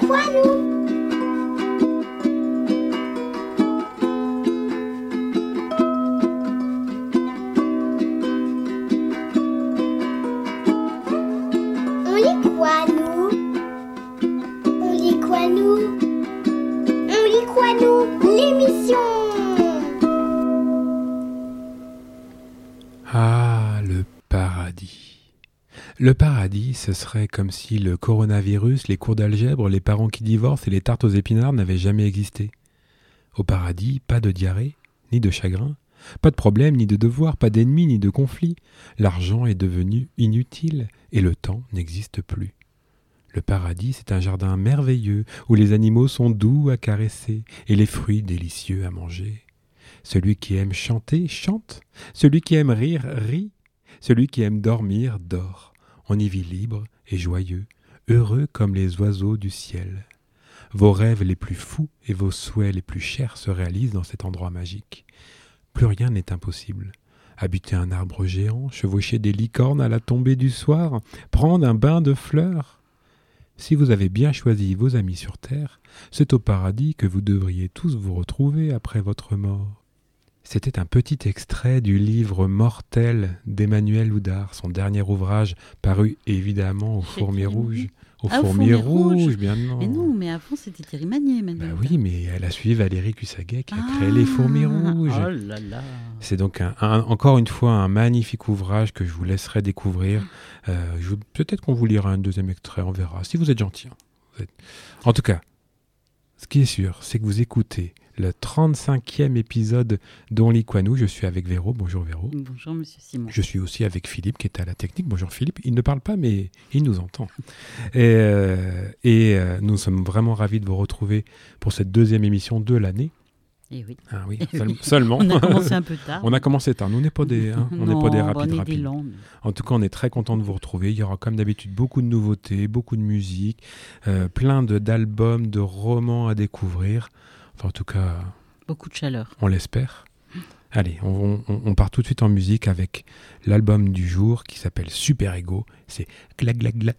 croit, nous? On lit quoi, nous? On lit quoi, nous? On lit quoi, nous? L'émission! Ah, le paradis. Le paradis, ce serait comme si le coronavirus, les cours d'algèbre, les parents qui divorcent et les tartes aux épinards n'avaient jamais existé. Au paradis, pas de diarrhée, ni de chagrin, pas de problème, ni de devoir, pas d'ennemis, ni de conflits. L'argent est devenu inutile et le temps n'existe plus. Le paradis, c'est un jardin merveilleux où les animaux sont doux à caresser et les fruits délicieux à manger. Celui qui aime chanter, chante. Celui qui aime rire, rit. Celui qui aime dormir, dort. On y vit libre et joyeux, heureux comme les oiseaux du ciel. Vos rêves les plus fous et vos souhaits les plus chers se réalisent dans cet endroit magique. Plus rien n'est impossible. Habiter un arbre géant, chevaucher des licornes à la tombée du soir, prendre un bain de fleurs. Si vous avez bien choisi vos amis sur terre, c'est au paradis que vous devriez tous vous retrouver après votre mort. C'était un petit extrait du livre Mortel d'Emmanuel Oudard, son dernier ouvrage paru évidemment au Fourmier Rouge. Au Fourmier Rouge, bien non. Mais non, mais avant c'était Thierry Magnier. Bah oui, mais elle a suivi Valérie Cussaguet qui a créé les Fourmis Rouges. Oh là là. C'est donc encore une fois un magnifique ouvrage que je vous laisserai découvrir. Peut-être qu'on vous lira un deuxième extrait, on verra, si vous êtes gentil. En tout cas, ce qui est sûr, c'est que vous écoutez le 35e épisode d'On lit quoi nous. Je suis avec Véro. Bonjour Véro. Bonjour Monsieur Simon. Je suis aussi avec Philippe qui est à la technique. Bonjour Philippe. Il ne parle pas mais il nous entend. Et nous sommes vraiment ravis de vous retrouver pour cette deuxième émission de l'année. Et oui. Ah oui, seulement. On a commencé un peu tard. On a commencé tard. Nous, on n'est pas des, on n'est pas des rapides. On est des lents. En tout cas, on est très content de vous retrouver. Il y aura comme d'habitude beaucoup de nouveautés, beaucoup de musique, plein d'albums, de romans à découvrir. Enfin, en tout cas, beaucoup de chaleur. On l'espère. Allez, on part tout de suite en musique avec l'album du jour qui s'appelle Super Ego. C'est Gla Gla Gla.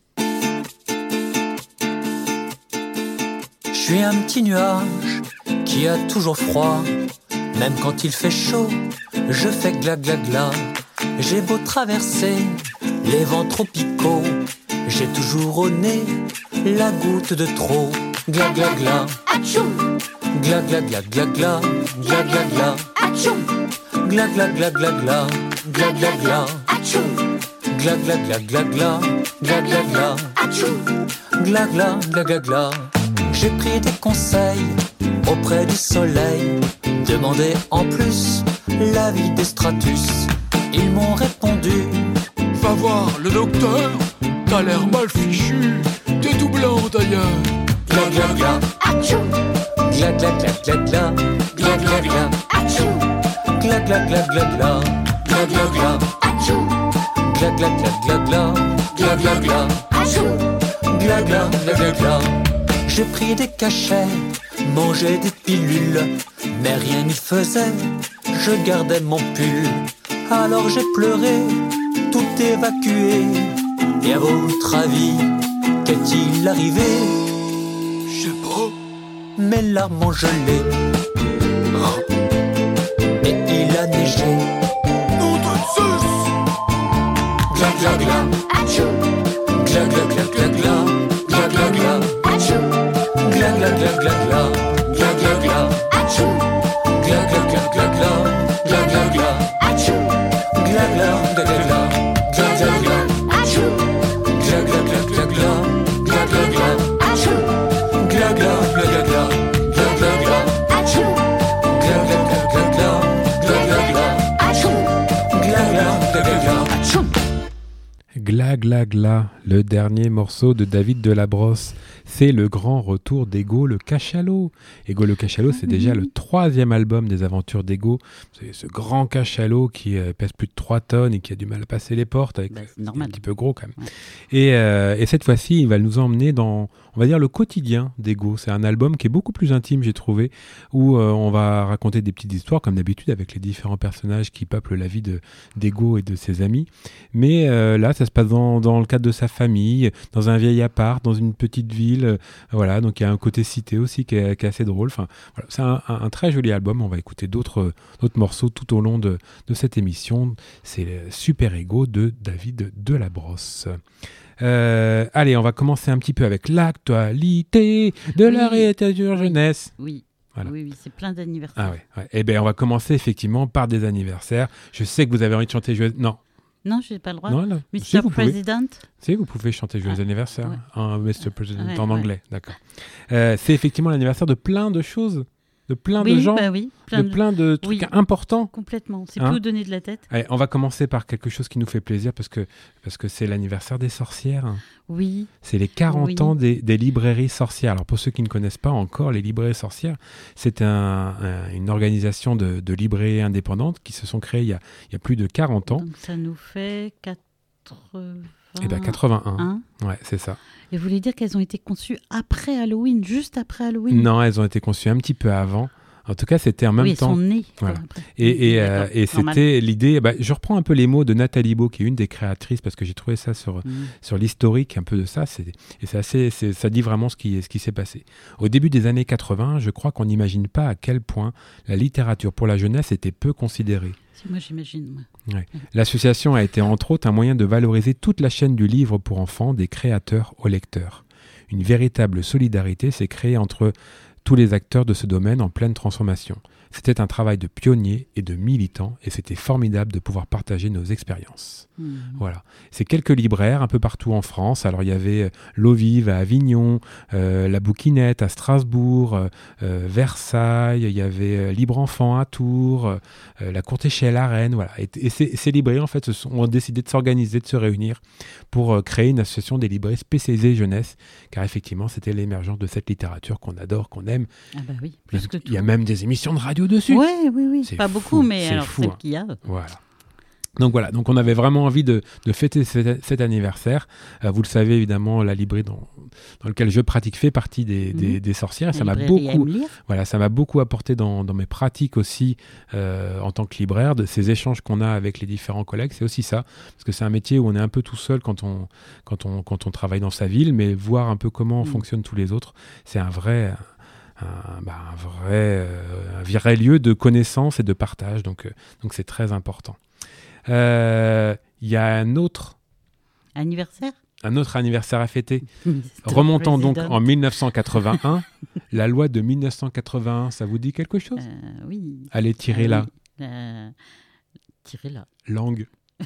Je suis un petit nuage qui a toujours froid. Même quand il fait chaud, je fais gla gla gla. J'ai beau traverser les vents tropicaux, j'ai toujours au nez la goutte de trop. Gla gla gla, Atchoum! Gla gla gla gla gla, gla gla gla, Atchoum! Gla gla gla gla gla, gla gla gla, Atchoum! Gla gla gla gla gla, gla gla gla, Atchoum! gla gla gla gla gla. J'ai pris des conseils auprès du soleil, demandé en plus l'avis des Stratus. Ils m'ont répondu: va voir le docteur, t'as l'air mal fichu, t'es tout blanc d'ailleurs. Gla gla gla, Atchoum! gla gla gla gla gla, gla gla gla, Atchoum! gla gla gla gla gla, gla gla gla, Atchoum! gla gla gla gla gla, gla gla gla, Atchoum! gla gla gla gla gla. J'ai pris des cachets, mangé des pilules, mais rien n'y faisait, je gardais mon pull. Alors j'ai pleuré, tout évacué. Et à votre avis, qu'est-il arrivé? Je sais pas. Mes larmes ont gelé, et il a neigé. Nom de Zeus! Gla gla gla, Atchoum! gla gla gla gla gla, gla gla gla, Atchoum! gla gla gla gla gla, gla gla gla, Atchoum! gla gla gla gla gla, gla gla gla, Atchoum! gla gla gla gla gla, gla gla gla, Atchoum! gla gla gla gla gla, gla gla gla, Atchoum! gla gla gla gla gla, gla gla gla, Atchoum! gla gla gla gla gla, gla gla gla, Atchoum! gla gla gla gla gla. Atchoum! Gla Gla Gla, le dernier morceau de David Delabrosse. C'est le grand retour d'Ego le Cachalot. Ego le Cachalot, c'est déjà le 3e album des aventures d'Ego. C'est ce grand cachalot qui pèse plus de 3 tonnes et qui a du mal à passer les portes. Avec, c'est normal. un petit peu gros quand même. Ouais. Et cette fois-ci, il va nous emmener dans on va dire, le quotidien d'Ego. C'est un album qui est beaucoup plus intime, j'ai trouvé, où on va raconter des petites histoires, comme d'habitude, avec les différents personnages qui peuplent la vie d'Ego et de ses amis. Mais là, ça se passe dans le cadre de sa famille, dans un vieil appart, dans une petite ville. Voilà, donc il y a un côté cité aussi qui est assez drôle. Enfin, voilà, c'est un très joli album. On va écouter d'autres morceaux tout au long de cette émission. C'est Super Ego de David Delabrosse. Allez, on va commencer un petit peu avec l'actualité de la littérature jeunesse. Oui. Voilà. Oui, c'est plein d'anniversaires. Ah ouais. Eh bien, on va commencer effectivement par des anniversaires. Je sais que vous avez envie de chanter Joyeux... Non, je n'ai pas le droit. Non, Mr. Si, vous President. Si, vous pouvez chanter Joyeux anniversaire. Ouais. Mr. President Ouais, en anglais, d'accord. C'est effectivement l'anniversaire de plein de choses, de plein de gens, plein de trucs importants. Complètement. C'est plus donner de la tête. Allez, on va commencer par quelque chose qui nous fait plaisir parce que c'est l'anniversaire des sorcières. Oui. C'est les 40 ans des librairies sorcières. Alors pour ceux qui ne connaissent pas encore les librairies sorcières, c'est une organisation de librairies indépendantes qui se sont créées il y a plus de 40 ans. Donc ça nous fait 80... Eh bien 81. Ouais, c'est ça. Et vous voulez dire qu'elles ont été conçues après Halloween, juste après Halloween? Non, elles ont été conçues un petit peu avant. En tout cas, c'était en même temps. Oui, elles sont nées. Voilà. Et c'était l'idée. Je reprends un peu les mots de Nathalie Beau, qui est une des créatrices, parce que j'ai trouvé ça sur l'historique un peu de ça. Ça dit vraiment ce qui s'est passé. Au début des années 80, je crois qu'on n'imagine pas à quel point la littérature pour la jeunesse était peu considérée. Moi, j'imagine. Ouais. L'association a été entre autres un moyen de valoriser toute la chaîne du livre pour enfants, des créateurs aux lecteurs. Une véritable solidarité s'est créée entre tous les acteurs de ce domaine en pleine transformation. C'était un travail de pionniers et de militants et c'était formidable de pouvoir partager nos expériences. Voilà. C'est quelques libraires un peu partout en France. Alors il y avait L'Eau Vive à Avignon, La Bouquinette à Strasbourg, Versailles, il y avait Libre Enfant à Tours, La Courte Échelle à Rennes. Voilà. Et ces librairies en fait ont décidé de s'organiser, de se réunir pour créer une association des librairies spécialisées jeunesse, car effectivement c'était l'émergence de cette littérature qu'on adore, qu'on aime. Ah bah oui, plus que tout. Il y a même des émissions de radio dessus. Oui. C'est pas fou, beaucoup, mais alors fou, celle qu'il y a. Voilà. Donc on avait vraiment envie de fêter cet anniversaire. Vous le savez évidemment, la librairie dans laquelle je pratique fait partie des sorcières. Et ça m'a beaucoup apporté dans mes pratiques aussi en tant que libraire, de ces échanges qu'on a avec les différents collègues. C'est aussi ça, parce que c'est un métier où on est un peu tout seul quand on travaille dans sa ville, mais voir un peu comment fonctionnent tous les autres, c'est un vrai lieu de connaissance et de partage. Donc c'est très important. Il y a un autre anniversaire à fêter. Remontant donc en 1981, la loi de 1981, ça vous dit quelque chose? Oui. Allez, tirez-la. Tirez-la. Langue.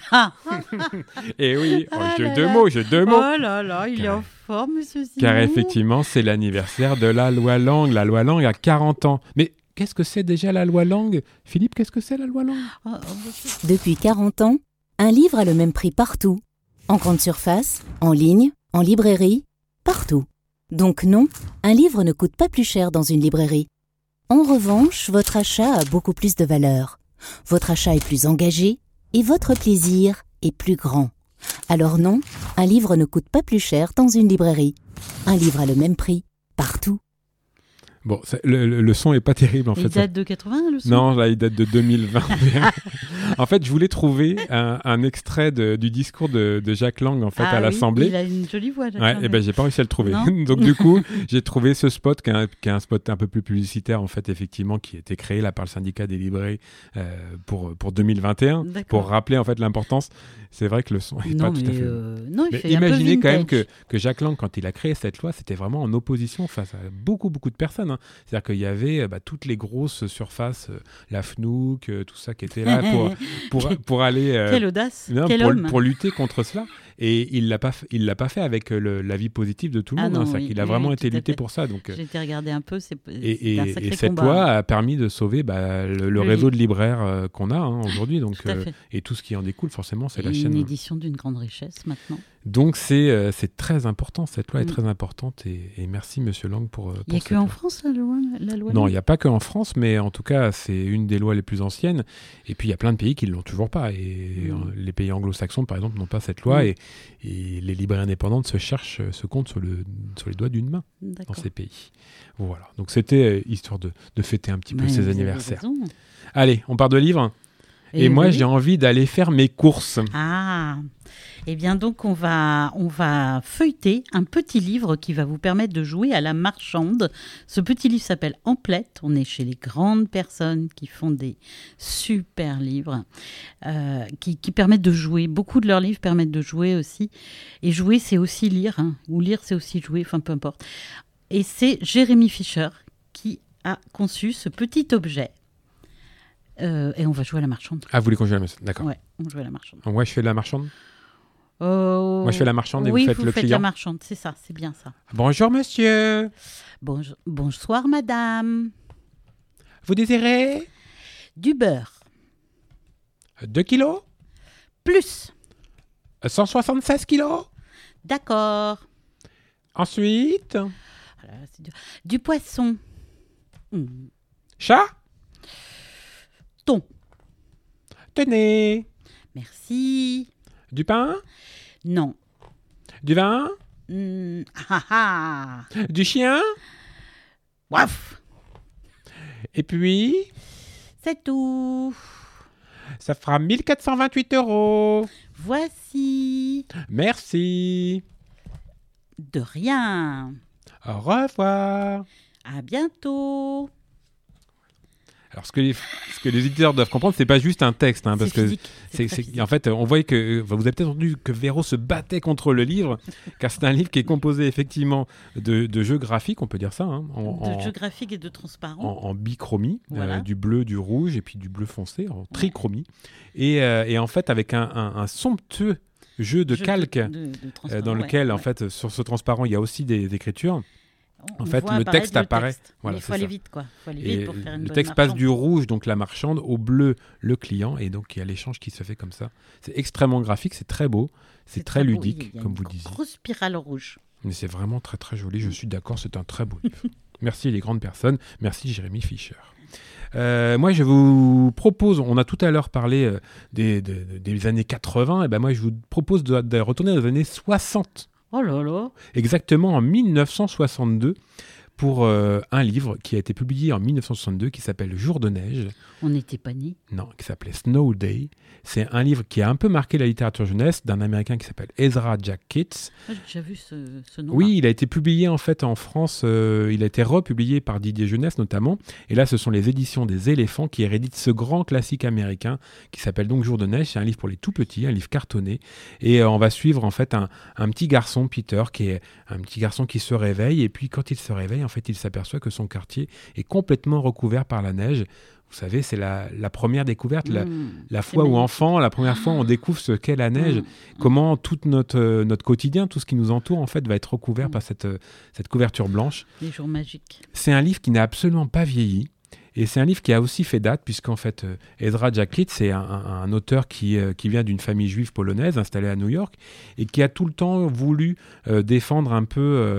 Et oui, jeu de mots. Oh là là, il est en forme, monsieur Simon. Car effectivement, c'est l'anniversaire de la loi Langue. La loi Langue a 40 ans. Mais qu'est-ce que c'est déjà la loi Langue? Philippe, qu'est-ce que c'est la loi Langue? Depuis 40 ans, un livre a le même prix partout. En grande surface, en ligne, en librairie, partout. Donc non, un livre ne coûte pas plus cher dans une librairie. En revanche, votre achat a beaucoup plus de valeur. Votre achat est plus engagé et votre plaisir est plus grand. Alors non, un livre ne coûte pas plus cher dans une librairie. Un livre a le même prix partout. Bon, le son est pas terrible en fait. Il date de 80 le son? Non, là il date de 2021. En fait, je voulais trouver un extrait du discours de Jack Lang en fait à l'Assemblée. Il a une jolie voix. Ouais, et ben j'ai pas réussi à le trouver. Donc du coup, j'ai trouvé ce spot qui est un spot un peu plus publicitaire en fait effectivement, qui a été créé là par le syndicat des librairies pour 2021. D'accord. Pour rappeler en fait l'importance. C'est vrai que le son est pas tout à fait. Mais imaginez quand même que Jack Lang, quand il a créé cette loi, c'était vraiment en opposition face à beaucoup de personnes. Hein. C'est-à-dire qu'il y avait toutes les grosses surfaces, la FNOOC, tout ça qui était là pour aller. Quelle audace, pour lutter contre cela. Et il l'a pas fait avec l'avis positif de tout le monde. Non, C'est-à-dire qu'il a vraiment été lutté pour ça. Donc j'ai été regarder un peu. Et cette loi a permis de sauver le réseau de libraires qu'on a aujourd'hui. Donc et tout ce qui en découle, forcément, c'est la chaîne. Une édition d'une grande richesse maintenant. Donc c'est très important, cette loi est très importante et merci Monsieur Lang pour il n'y a qu'en France la loi Non, il n'y a pas qu'en France, mais en tout cas c'est une des lois les plus anciennes et puis il y a plein de pays qui ne l'ont toujours pas et les pays anglo-saxons par exemple n'ont pas cette loi et les librairies indépendantes se comptent sur les doigts d'une main dans D'accord. ces pays. Voilà, donc c'était histoire de fêter un petit peu Mais ces vous avez anniversaires. raison. Allez, on part de livres. Et moi, oui. j'ai envie d'aller faire mes courses. Ah, eh bien donc on va feuilleter un petit livre qui va vous permettre de jouer à la marchande. Ce petit livre s'appelle Emplette. On est chez les grandes personnes qui font des super livres qui permettent de jouer. Beaucoup de leurs livres permettent de jouer aussi. Et jouer, c'est aussi lire. Hein. Ou lire, c'est aussi jouer. Enfin, peu importe. Et c'est Jérémy Fischer qui a conçu ce petit objet. Et on va jouer à la marchande. Ah, vous voulez qu'on joue à la marchande? D'accord. Ouais, on joue à la marchande. Moi, je fais la marchande. Moi, je fais la marchande et oui, vous faites le faites client. la marchande, c'est ça, c'est bien ça. Bonjour, monsieur. Bonsoir, madame. Vous désirez Du beurre. 2 kilos Plus. 176 kilos. D'accord. Ensuite, Ah là là, c'est dur. Du poisson. chat. Thon. Tenez. Merci. Du pain. Non. Du vin. Ah ah. Du chien. Waf. Et puis, C'est tout. ça fera 1428 €. Voici. Merci. De rien. Au revoir. À bientôt. Alors, ce que les éditeurs doivent comprendre, c'est pas juste un texte, hein, parce C'est que physique. C'est très physique. en fait, on voyait que vous avez peut-être entendu que Véro se battait contre le livre, car c'est un livre qui est composé effectivement de jeux graphiques, on peut dire ça, hein, de jeux graphiques et de transparent. en bichromie, Voilà. du bleu, du rouge et puis du bleu foncé, en trichromie, et en fait avec un somptueux jeu de Jeu calque de transparent, dans lequel ouais, en ouais. fait sur ce transparent il y a aussi des écritures. On En fait, voit le apparaître texte apparaît. Voilà, il faut c'est aller ça. vite, quoi. Il faut aller Et vite pour faire une le bonne texte passe marchande. du rouge, donc la marchande, au bleu, le client, et donc il y a l'échange qui se fait comme ça. C'est extrêmement graphique, c'est très beau, c'est très beau. ludique, Il y a comme une vous le disiez. grosse spirale rouge. Mais c'est vraiment très très joli, je suis d'accord, c'est un très beau livre. Merci les grandes personnes, merci Jérémy Fischer. Moi je vous propose, on a tout à l'heure parlé des années 80, et ben moi je vous propose de retourner dans les années 60. Oh là là. Exactement en 1962, pour un livre qui a été publié en 1962 qui s'appelle Jour de neige. On n'était pas nés. Non, qui s'appelait Snow Day. C'est un livre qui a un peu marqué la littérature jeunesse d'un Américain qui s'appelle Ezra Jack Keats. Moi, j'ai déjà vu ce nom. Oui, il a été publié en fait en France, il a été republié par Didier Jeunesse notamment. Et là, ce sont les éditions des Éléphants qui rééditent ce grand classique américain qui s'appelle donc Jour de neige. C'est un livre pour les tout petits, un livre cartonné. Et on va suivre en fait un petit garçon, Peter, qui est un petit garçon qui se réveille. Et puis quand il se réveille, en fait, il s'aperçoit que son quartier est complètement recouvert par la neige. Vous savez, c'est la première découverte, la fois où magnifique. enfant, la première fois on découvre ce qu'est la neige, comment tout notre quotidien, tout ce qui nous entoure en fait va être recouvert par cette couverture blanche. Les jours magiques. C'est un livre qui n'a absolument pas vieilli. Et c'est un livre qui a aussi fait date, puisqu'en fait, Ezra Jack Keats, c'est un auteur qui vient d'une famille juive polonaise installée à New York et qui a tout le temps voulu défendre un peu...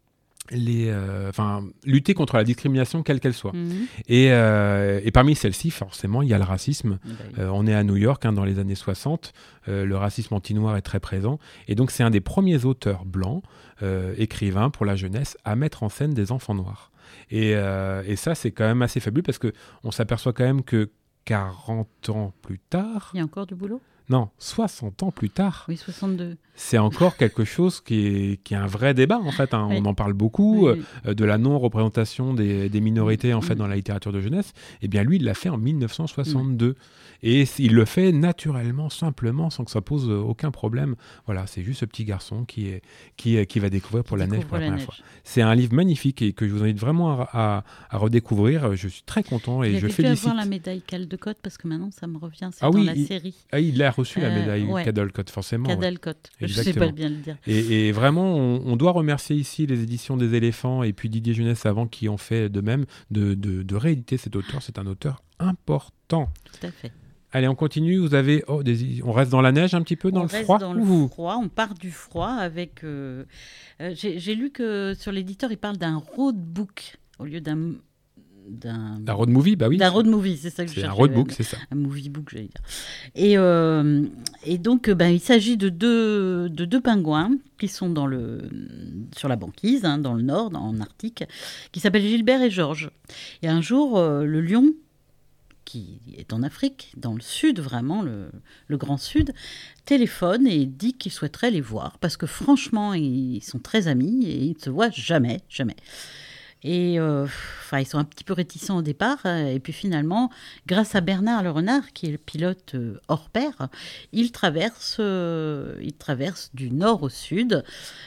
lutter contre la discrimination quelle qu'elle soit. Et parmi celles-ci, forcément, il y a le racisme. On est à New York dans les années 60. Le racisme anti-noir est très présent. Et donc, c'est un des premiers auteurs blancs, écrivains pour la jeunesse, à mettre en scène des enfants noirs. Et ça, c'est quand même assez fabuleux parce qu'on s'aperçoit quand même que 40 ans plus tard... Il y a encore du boulot ? Non, 60 ans plus tard. Oui, 62. C'est encore quelque chose qui est un vrai débat, en fait. Oui. On en parle beaucoup, Oui. de la non-représentation des minorités, en fait, dans la littérature de jeunesse. Eh bien, lui, il l'a fait en 1962. Et il le fait naturellement, simplement, sans que ça pose aucun problème. Voilà, c'est juste ce petit garçon qui va découvrir pour la neige pour la première fois. C'est un livre magnifique et que je vous invite vraiment à redécouvrir. Je suis très content et je félicite. Il avoir la médaille Caldecott parce que maintenant, ça me revient. C'est la série. Ah, il a reçu la médaille Caldecott, forcément. Caldecott. Je ne sais pas bien le dire. Et vraiment, on doit remercier ici les éditions des Éléphants et puis Didier Jeunesse avant qui ont fait de même de rééditer cet auteur. C'est un auteur important. Tout à fait. Allez, on continue. Vous avez on reste dans la neige un petit peu, dans le froid. On reste dans le froid. On part du froid avec. J'ai lu que sur l'éditeur, il parle d'un roadbook au lieu d'un Un road movie, bah oui. D'un road movie, c'est ça que je C'est cherchais. un roadbook, c'est ça. Un movie book, j'allais dire. Et donc, il s'agit de deux pingouins qui sont sur la banquise, dans le nord, en Arctique, qui s'appellent Gilbert et Georges. Et un jour, le lion, qui est en Afrique, dans le sud vraiment, le grand sud, téléphone et dit qu'il souhaiterait les voir, parce que franchement, ils sont très amis et ils ne se voient jamais, jamais. Et ils sont un petit peu réticents au départ, et puis finalement, grâce à Bernard le renard, qui est le pilote hors pair, il traverse du nord au sud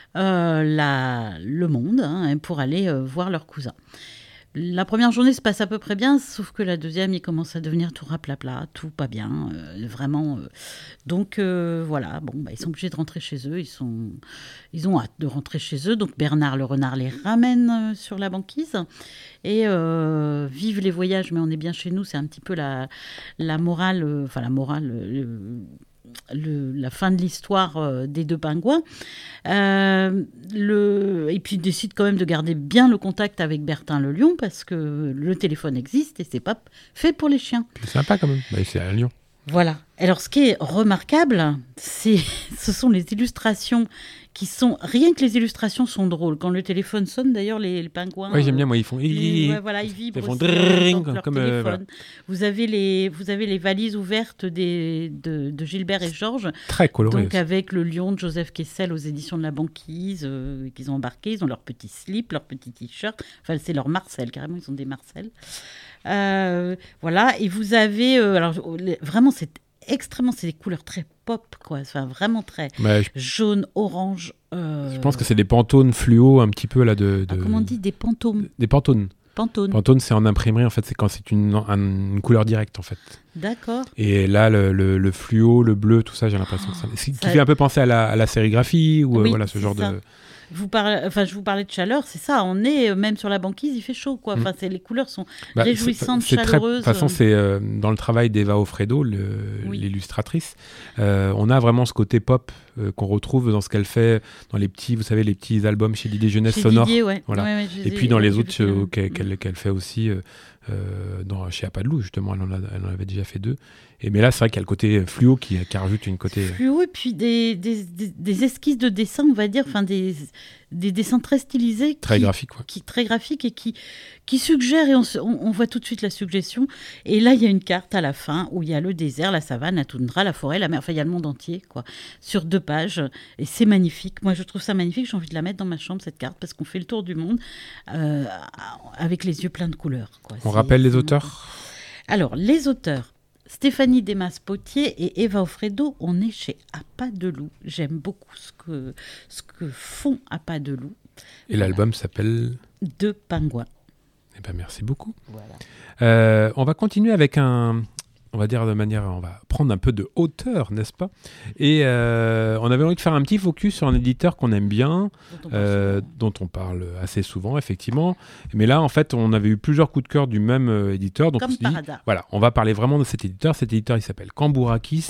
le monde pour aller voir leur cousin. La première journée se passe à peu près bien, sauf que la deuxième, il commence à devenir tout raplapla, tout pas bien, vraiment. Donc voilà, ils sont obligés de rentrer chez eux, ils ont hâte de rentrer chez eux. Donc Bernard le renard les ramène sur la banquise et vive les voyages, mais on est bien chez nous, c'est un petit peu la morale, la fin de l'histoire des deux pingouins. Et puis il décide quand même de garder bien le contact avec Bertin le lion, parce que le téléphone existe et c'est pas fait pour les chiens. C'est sympa quand même, c'est un lion. Voilà. Alors ce qui est remarquable, ce sont les illustrations qui sont... Rien que les illustrations sont drôles. Quand le téléphone sonne, d'ailleurs, les pingouins... Oui, j'aime bien, moi, ils font... ils vibrent ils font aussi leur comme téléphone. voilà. Vous avez les valises ouvertes de Gilbert et Georges. Très coloré. Donc avec le lion de Joseph Kessel aux éditions de la Banquise qu'ils ont embarqué. Ils ont leur petit slip, leur petit t-shirt. Enfin, c'est leur Marcel, carrément, ils ont des Marcel. Voilà, et vous avez... vraiment, c'est des couleurs très pop, quoi. Enfin, vraiment très jaune, orange. Je pense que c'est des pantones fluo un petit peu là comment on dit, des pantones? Des pantones. Pantone, c'est en imprimerie, en fait, c'est quand c'est une couleur directe, en fait. D'accord. Et là, le fluo, le bleu, tout ça, j'ai l'impression que ça qui fait un peu penser à la sérigraphie ou oui, ce genre ça. de... Je vous parlais de chaleur, c'est ça, on est même sur la banquise, il fait chaud, quoi. Enfin, les couleurs sont réjouissantes, chaleureuses. De toute façon, c'est dans le travail d'Eva Offredo, l'illustratrice, on a vraiment ce côté pop qu'on retrouve dans ce qu'elle fait dans les petits albums chez Didier Jeunesse sonore. Voilà. Ouais, et puis dans les autres qu'elle fait aussi chez À Pas de Loup, justement, elle en avait déjà fait 2. Mais là, c'est vrai qu'il y a le côté fluo qui rajoute une côté... Fluo, et puis des esquisses de dessin, on va dire, enfin des dessins très stylisés. Très graphiques, quoi. Très graphiques et qui suggèrent, et on voit tout de suite la suggestion. Et là, il y a une carte à la fin où il y a le désert, la savane, la toundra, la forêt, la mer, enfin il y a le monde entier, quoi, sur 2 pages. Et c'est magnifique. Moi, je trouve ça magnifique. J'ai envie de la mettre dans ma chambre, cette carte, parce qu'on fait le tour du monde avec les yeux pleins de couleurs, quoi. On rappelle les auteurs ? Alors, les auteurs. Stéphanie Desmas-Potier et Eva Offredo, on est chez À Pas de Loup. J'aime beaucoup ce que font À Pas de Loup. Et l'album s'appelle 2 pingouins. Eh ben, merci beaucoup. Voilà. On va continuer avec on va prendre un peu de hauteur, n'est-ce pas ? Et on avait envie de faire un petit focus sur un éditeur qu'on aime bien, dont on parle assez souvent, effectivement. Mais là, en fait, on avait eu plusieurs coups de cœur du même éditeur. Donc comme par hasard. Voilà, on va parler vraiment de cet éditeur. Cet éditeur, il s'appelle Cambourakis.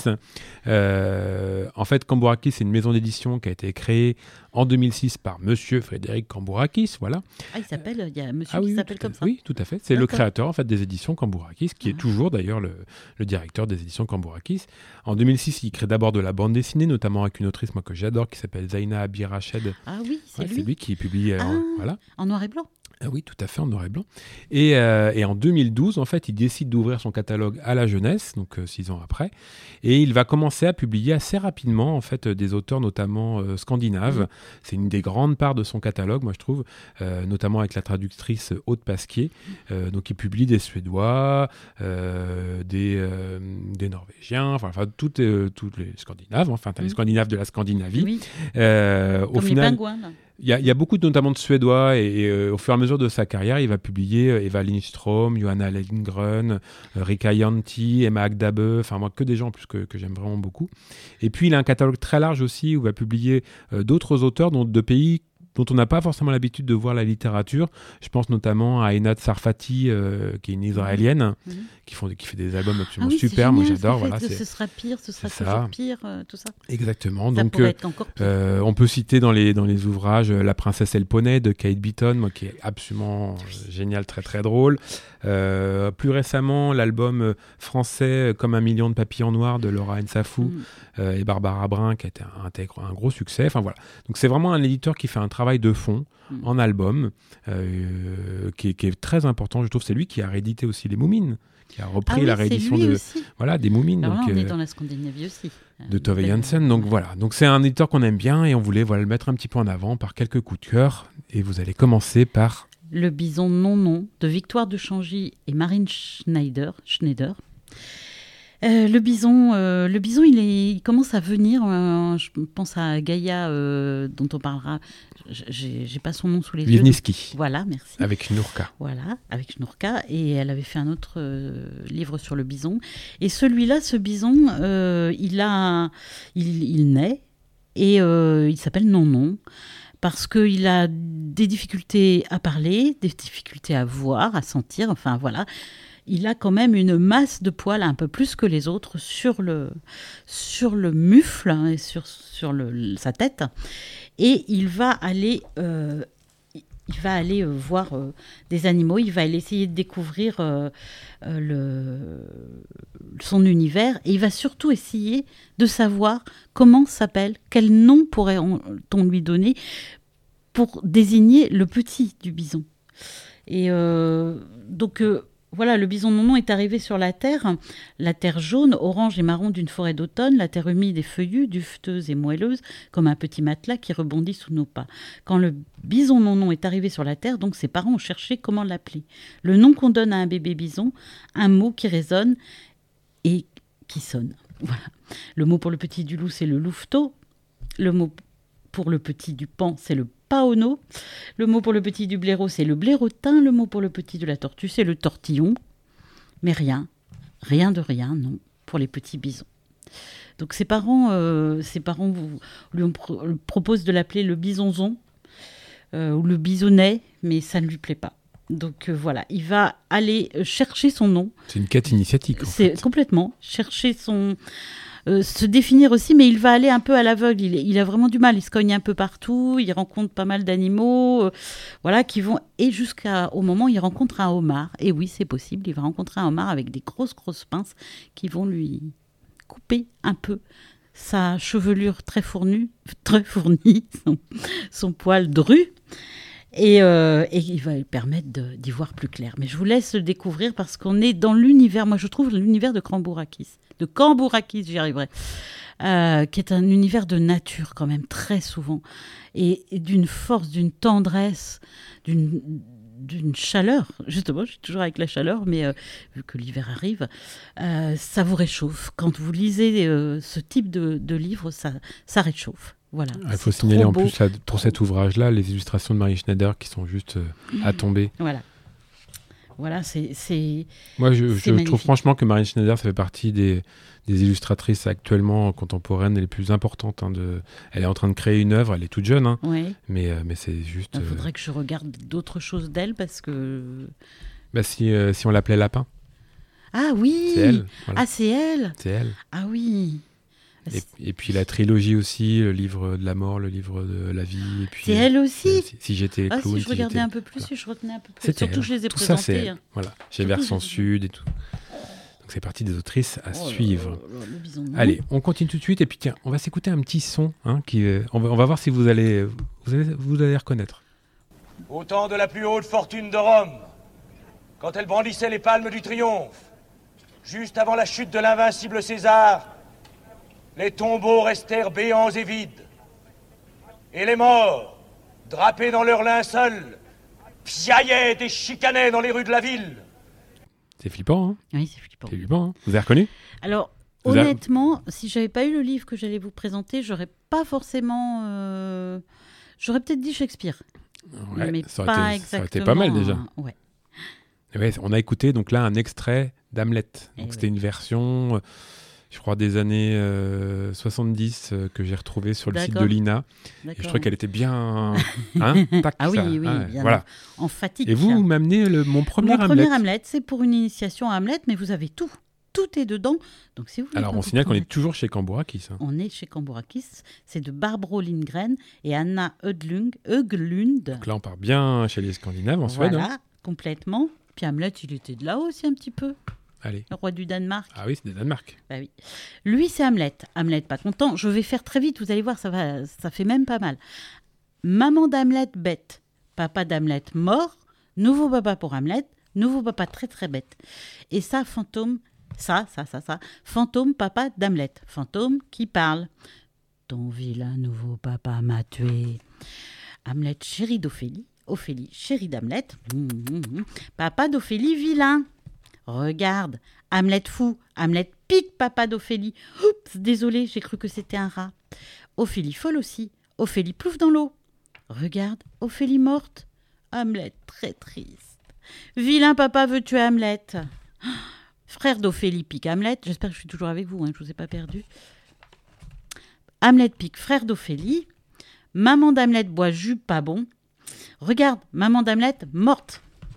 En fait, Cambourakis, c'est une maison d'édition qui a été créée en 2006 par Monsieur Frédéric Cambourakis, voilà. Ah, il y a un monsieur qui s'appelle comme ça. Oui, tout à fait. C'est le créateur, en fait, des éditions Cambourakis, qui est toujours, d'ailleurs, le directeur des éditions Cambourakis. En 2006, il crée d'abord de la bande dessinée, notamment avec une autrice, moi, que j'adore, qui s'appelle Zaina Abirached. Ah oui, c'est lui. C'est lui qui publie en noir et blanc. Oui, tout à fait, en noir et blanc. Et en 2012, en fait, il décide d'ouvrir son catalogue à la jeunesse, donc 6 ans après. Et il va commencer à publier assez rapidement, en fait, des auteurs notamment scandinaves. C'est une des grandes parts de son catalogue, moi, je trouve, notamment avec la traductrice Aude Pasquier. Donc, il publie des Suédois, des Norvégiens, enfin, tous les Scandinaves, enfin, les Scandinaves de la Scandinavie. Oui. Au final, les pingouins, là. Il y a beaucoup notamment de Suédois et au fur et à mesure de sa carrière, il va publier Eva Lindström, Johanna Lindgren, Rika Janti, Emma Agdabe, enfin moi que des gens en plus que j'aime vraiment beaucoup. Et puis il a un catalogue très large aussi où il va publier d'autres auteurs de pays dont on n'a pas forcément l'habitude de voir la littérature. Je pense notamment à Einat Sarfati, qui est une Israélienne, qui fait des albums absolument super. Moi, j'adore. Voilà, ce sera pire, ce sera toujours pire, tout ça. Exactement. Ça donc, pourrait être encore pire. On peut citer dans les ouvrages La princesse et le poney de Kate Beaton, moi, qui est absolument génial, très très drôle. Plus récemment, l'album français Comme 1 million de papillons noirs de Laura Nsafou et Barbara Brun qui a été un gros succès. Enfin voilà. Donc c'est vraiment un éditeur qui fait un travail de fond en album qui est très important. Je trouve c'est lui qui a réédité aussi Les Moumines, qui a repris la réédition des Moumines. Alors donc, là, on est dans la Scandinavie aussi. De Tove Jansson. Donc voilà. Donc c'est un éditeur qu'on aime bien et on voulait le mettre un petit peu en avant par quelques coups de cœur. Et vous allez commencer par Le bison non de Victoire de Changy et Marine Schneider. Le bison, il commence à venir. Je pense à Gaïa, dont on parlera. J'ai pas son nom sous les yeux. Livniski. Voilà, merci. Avec Shnourka. Voilà, avec Shnourka. Et elle avait fait un autre livre sur le bison. Et celui-là, ce bison, il naît et il s'appelle Non. Parce qu'il a des difficultés à parler, des difficultés à voir, à sentir, enfin voilà. Il a quand même une masse de poils un peu plus que les autres sur le mufle et sur sa tête. Et il va aller voir des animaux, il va aller essayer de découvrir son univers et il va surtout essayer de savoir comment s'appelle, quel nom pourrait-on lui donner pour désigner le petit du bison. Et voilà, le bison non est arrivé sur la terre jaune, orange et marron d'une forêt d'automne, la terre humide et feuillue, dufteuse et moelleuse, comme un petit matelas qui rebondit sous nos pas. Quand le bison non est arrivé sur la terre, donc ses parents ont cherché comment l'appeler. Le nom qu'on donne à un bébé bison, un mot qui résonne et qui sonne. Voilà. Le mot pour le petit du loup, c'est le louveteau. Le mot pour le petit du paon, c'est le paono. Le mot pour le petit du blaireau, c'est le blaireautin. Le mot pour le petit de la tortue, c'est le tortillon. Mais rien de rien, non, pour les petits bisons. Donc ses parents lui proposent de l'appeler le bisonzon ou le bisonnet, mais ça ne lui plaît pas. Donc voilà, il va aller chercher son nom. C'est une quête initiatique. Complètement, chercher son... se définir aussi, mais il va aller un peu à l'aveugle. Il a vraiment du mal. Il se cogne un peu partout. Il rencontre pas mal d'animaux, qui vont... Et jusqu'au moment où il rencontre un homard. Et oui, c'est possible. Il va rencontrer un homard avec des grosses pinces qui vont lui couper un peu sa chevelure très fournie, son poil dru. Et il va lui permettre d'y voir plus clair. Mais je vous laisse le découvrir parce qu'on est dans l'univers, moi je trouve l'univers de Cambourakis, j'y arriverai, qui est un univers de nature quand même très souvent, et d'une force, d'une tendresse, d'une chaleur. Justement, je suis toujours avec la chaleur, mais vu que l'hiver arrive, ça vous réchauffe. Quand vous lisez ce type de livre, ça réchauffe. Voilà, il faut signaler en plus pour cet ouvrage-là les illustrations de Marie Schneider qui sont juste à tomber. Voilà, c'est moi, je trouve franchement que Marie Schneider, ça fait partie des illustratrices actuellement contemporaines les plus importantes. Elle est en train de créer une œuvre, elle est toute jeune, mais c'est juste... Il faudrait que je regarde d'autres choses d'elle parce que... si on l'appelait Lapin. Ah oui. C'est elle. Voilà. Ah, c'est elle. C'est elle. Ah oui. Et puis la trilogie aussi, le livre de la mort, le livre de la vie. Et puis, c'est elle aussi. Si j'étais clown. Si je regardais un peu plus, si je retenais un peu plus. C'était surtout elle. Je les ai tout présentés. Ça, c'est elle. Voilà. Chez Versant Sud et tout. Donc c'est partie des autrices à suivre. Allez, on continue tout de suite. Et puis tiens, on va s'écouter un petit son. On va voir si vous allez reconnaître. Au temps de la plus haute fortune de Rome, quand elle brandissait les palmes du triomphe, juste avant la chute de l'invincible César, les tombeaux restèrent béants et vides. Et les morts, drapés dans leurs linceuls, piaillaient et chicanaient dans les rues de la ville. C'est flippant, hein ? Oui, c'est flippant. C'est flippant, hein ? Vous avez reconnu ? Alors, honnêtement, si j'avais pas eu le livre que j'allais vous présenter, j'aurais pas forcément... J'aurais peut-être dit Shakespeare. Ouais, mais ça pas aurait été pas mal déjà. Ouais. Ouais, on a écouté donc là un extrait d'Hamlet. Donc c'était une version... je crois des années 70 que j'ai retrouvée sur le site de l'INA. Et je trouvais qu'elle était bien... tac, ah oui, ça. bien voilà. En fatigue. Et vous m'amenez mon premier Hamlet. Mon premier Hamlet, c'est pour une initiation à Hamlet, mais vous avez tout. Tout est dedans. Donc, si vous voulez alors, on signale qu'on est toujours chez Cambourakis. On est chez Cambourakis. C'est de Barbro Lindgren et Anna Höglund. Donc là, on part bien chez les Scandinaves en Suède. Voilà, complètement. Puis Hamlet, il était de là-haut aussi un petit peu, Allez. le roi du Danemark. Ah oui, c'est des Danemark. Bah oui. Lui, c'est Hamlet. Hamlet, pas content. Je vais faire très vite, vous allez voir, ça fait même pas mal. Maman d'Hamlet, bête. Papa d'Hamlet, mort. Nouveau papa pour Hamlet. Nouveau papa très très bête. Et ça, fantôme, fantôme, papa d'Hamlet. Fantôme qui parle. Ton vilain nouveau papa m'a tué. Hamlet, chéri d'Ophélie. Ophélie, chérie d'Hamlet. Papa d'Ophélie, vilain. Regarde, Hamlet fou. Hamlet pique papa d'Ophélie. Oups, désolé, j'ai cru que c'était un rat. Ophélie folle aussi. Ophélie plouffe dans l'eau. Regarde, Ophélie morte. Hamlet très triste. Vilain papa veut tuer Hamlet. Frère d'Ophélie pique Hamlet. J'espère que je suis toujours avec vous, je ne vous ai pas perdu. Hamlet pique frère d'Ophélie. Maman d'Hamlet boit jus pas bon. Regarde, maman d'Hamlet morte.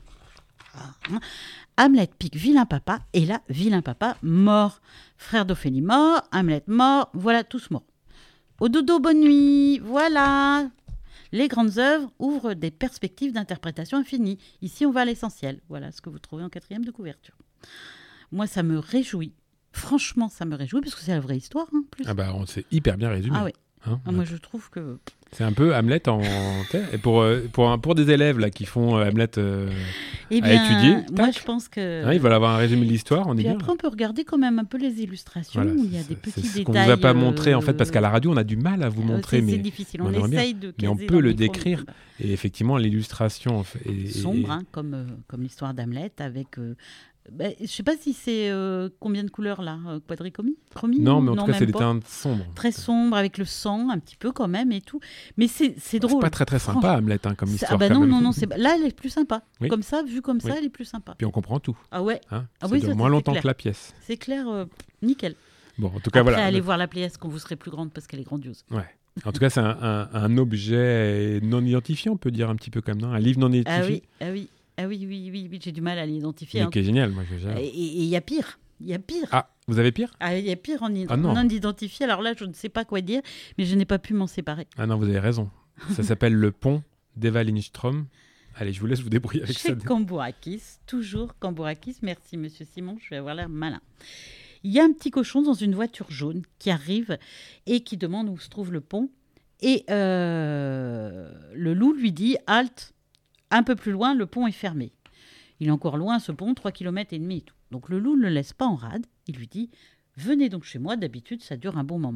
Hamlet pique vilain papa. Et là, vilain papa mort. Frère d'Ophélie mort. Hamlet mort. Voilà, tous morts. Au dodo, bonne nuit. Voilà. Les grandes œuvres ouvrent des perspectives d'interprétation infinies. Ici, on va à l'essentiel. Voilà ce que vous trouvez en 4e de couverture. Moi, ça me réjouit. Franchement, ça me réjouit, parce que c'est la vraie histoire, en plus. Ah bah, on s'est hyper bien résumé. Ah oui. Hein, moi, je trouve que... C'est un peu Hamlet et pour des élèves là, qui font Hamlet à étudier. Moi, je pense que... Ils veulent avoir un résumé de l'histoire, on est Puis bien. après, on peut regarder quand même un peu les illustrations, Voilà, où il y a des petits détails. C'est ce qu'on ne vous a pas montré, en fait, parce qu'à la radio, on a du mal à vous montrer. C'est difficile, on essaye de mais on caser peut dans le micro, décrire. Et effectivement, l'illustration... sombre, comme l'histoire d'Hamlet, avec... je ne sais pas si c'est combien de couleurs là, quadrichromie? Non, mais en tout cas, c'est des pas. teintes sombres. Très sombre, avec le sang un petit peu quand même et tout. Mais c'est drôle. C'est pas très très sympa, Hamlet, comme histoire. Ah bah non, là, elle est plus sympa. Oui. Comme ça, vu comme ça, elle est plus sympa. Puis on comprend tout. Ah ouais. Ça oui, dure ça, moins longtemps clair. que la pièce. C'est clair, nickel. Bon, en tout cas, Après, voilà. allez voir la pièce quand vous serez plus grande parce qu'elle est grandiose. Ouais. En tout cas, c'est un objet non identifié, on peut dire un petit peu comme ça. Un livre non identifié. Ah oui, j'ai du mal à l'identifier. Mais qui est génial, moi je Et il y a pire. Ah, vous avez pire? Ah, il y a pire en non. non identifié. Alors là, je ne sais pas quoi dire, mais je n'ai pas pu m'en séparer. Ah non, vous avez raison. Ça s'appelle le pont d'Eva Lindström. Allez, je vous laisse vous débrouiller avec ça. Chez Cambourakis, toujours Cambourakis. Merci, monsieur Simon, je vais avoir l'air malin. Il y a un petit cochon dans une voiture jaune qui arrive et qui demande où se trouve le pont. Et le loup lui dit « Halte !» Un peu plus loin, le pont est fermé. Il est encore loin, ce pont, 3,5 km et tout. Donc le loup ne le laisse pas en rade. Il lui dit « Venez donc chez moi, d'habitude, ça dure un bon moment. »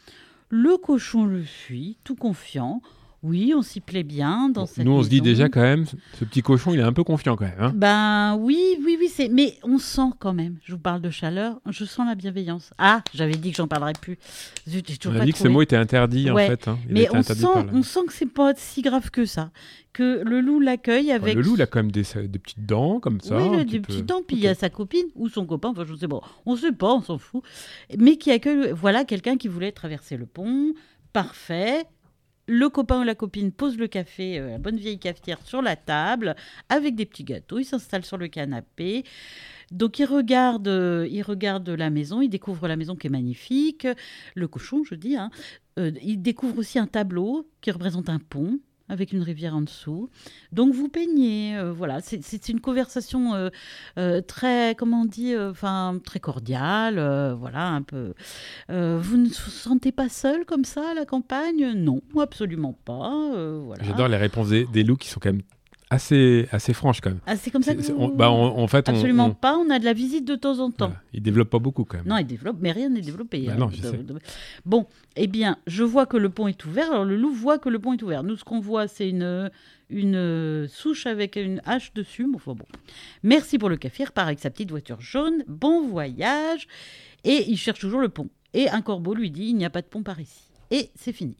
Le cochon le suit, tout confiant. Oui, on s'y plaît bien dans cette Nous, on se dit maison. déjà quand même, ce petit cochon, il est un peu confiant quand même. Ben oui, mais on sent quand même. Je vous parle de chaleur, je sens la bienveillance. Ah, j'avais dit que j'en parlerais plus. Zut, j'ai toujours On a pas dit que ce trouvé. mot était interdit Ouais, en fait. Il mais était interdit par la- on sent que c'est pas si grave que ça. Que le loup l'accueille avec... Le loup, il a quand même des petites dents comme ça. Oui, il a un des petit peu. petites dents, puis Ok. il y a sa copine ou son copain, enfin je sais pas, on sait pas, on s'en fout, mais qui accueille, voilà, quelqu'un qui voulait traverser le pont, parfait. Le copain ou la copine pose le café, la bonne vieille cafetière sur la table, avec des petits gâteaux, il s'installe sur le canapé. Donc il regarde la maison, il découvre la maison qui est magnifique, le cochon, je dis, il découvre aussi un tableau qui représente un pont, avec une rivière en dessous. Donc vous peignez, voilà, c'est une conversation très, comment on dit, très cordiale, voilà, un peu. Vous ne vous sentez pas seul comme ça à la campagne? Non, absolument pas, voilà. J'adore les réponses des loups qui sont quand même assez franches quand même. Ah, c'est comme ça que vous... En fait, absolument pas, on a de la visite de temps en temps. Voilà. Ils développent pas beaucoup quand même. Non, il développe, mais rien n'est développé. Bah non, je sais. Bon, eh bien, je vois que le pont est ouvert. Alors, le loup voit que le pont est ouvert. Nous, ce qu'on voit, c'est une souche avec une hache dessus. Enfin, bon. Merci pour le café. Il repart avec sa petite voiture jaune. Bon voyage. Et il cherche toujours le pont. Et un corbeau lui dit, il n'y a pas de pont par ici. Et c'est fini.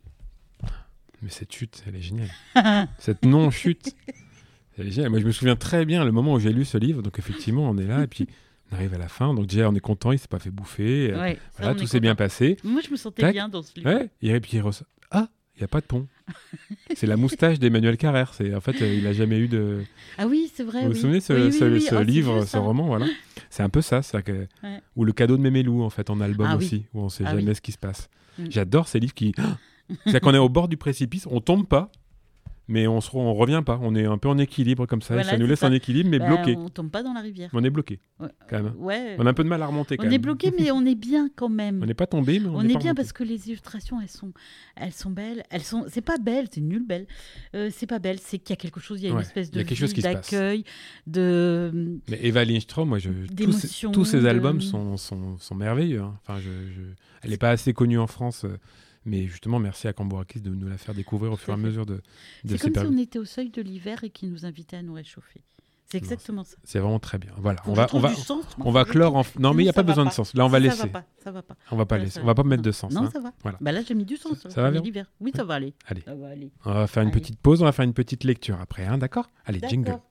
Mais cette chute, elle est géniale. Cette non-chute, elle est géniale. Moi, je me souviens très bien le moment où j'ai lu ce livre. Donc, effectivement, on est là et puis on arrive à la fin. Donc, déjà, on est content, il ne s'est pas fait bouffer. Ouais, Voilà, tout s'est bien passé. Moi, je me sentais Tac. bien dans ce livre. Ouais, et puis il ressort. Ah, il n'y a pas de pont. C'est la moustache d'Emmanuel Carrère. En fait, il n'a jamais eu de... Ah oui, c'est vrai. Vous vous oui. souvenez ce Oui. ce Oh, c'est livre, vieux, ce ça. roman, voilà. C'est un peu ça, que... Ouais. ou le cadeau de Mémélou en fait en album Ah oui. aussi, où on ne sait Ah jamais oui. ce qui se passe. Mm. J'adore ces livres qui, c'est-à-dire qu'on est au bord du précipice, on tombe pas, mais on revient pas. On est un peu en équilibre comme ça. Voilà, Ça nous laisse en équilibre, mais bloqué. On tombe pas dans la rivière. On est bloqué, Ouais. quand même. Ouais. On a un peu de mal à remonter, quand On même. est bloqué, mais on est bien quand même. On n'est pas tombé, mais on On est est pas bien remonté. parce que les illustrations, elles sont belles. C'est pas belle, c'est nul belle. C'est pas belle, c'est qu'il y a quelque chose, il y a une Ouais, espèce il y a de quelque chose vie, qui se passe. d'accueil, de... Mais Eva Lindström, d'émotion, tous ses de- albums sont merveilleux. Hein. Enfin, elle n'est pas assez connue en France, mais justement, merci à Cambourakis de nous la faire découvrir au fur et à mesure de C'est ses comme si périodes. on était au seuil de l'hiver et qu'il nous invitait à nous réchauffer. C'est exactement ça. C'est vraiment très bien. Voilà, Faut on que je va trouve du sens, moi, on va faut que je clore. trouve. Non, mais il n'y a Sinon, pas ça besoin va de pas. sens. Là, on va laisser. Ça va pas. On va pas Voilà, laisser. ça On va pas va. mettre de Non. sens. Non, hein. ça va. Voilà. Bah là, j'ai mis du sens. Ça va on est bien l'hiver. Oui, ça va aller. Allez, Ça va aller. on va faire une Allez. petite pause. On va faire une petite lecture après. Hein, d'accord ? Allez, jingle. D'accord.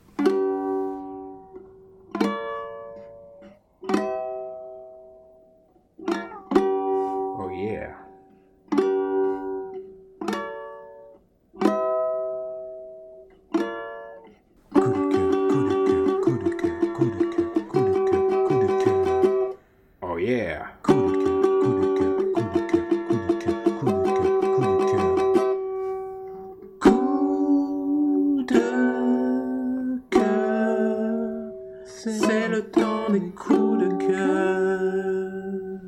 Oh yeah. Coup de cœur, coup de cœur, coup de cœur, coup de cœur, coup de cœur, coup de cœur. Oh yeah. Coup de cœur, coup de cœur, coup de cœur, coup de cœur, coup de cœur, coup de cœur. Coup de cœur, c'est le temps des coups de cœur.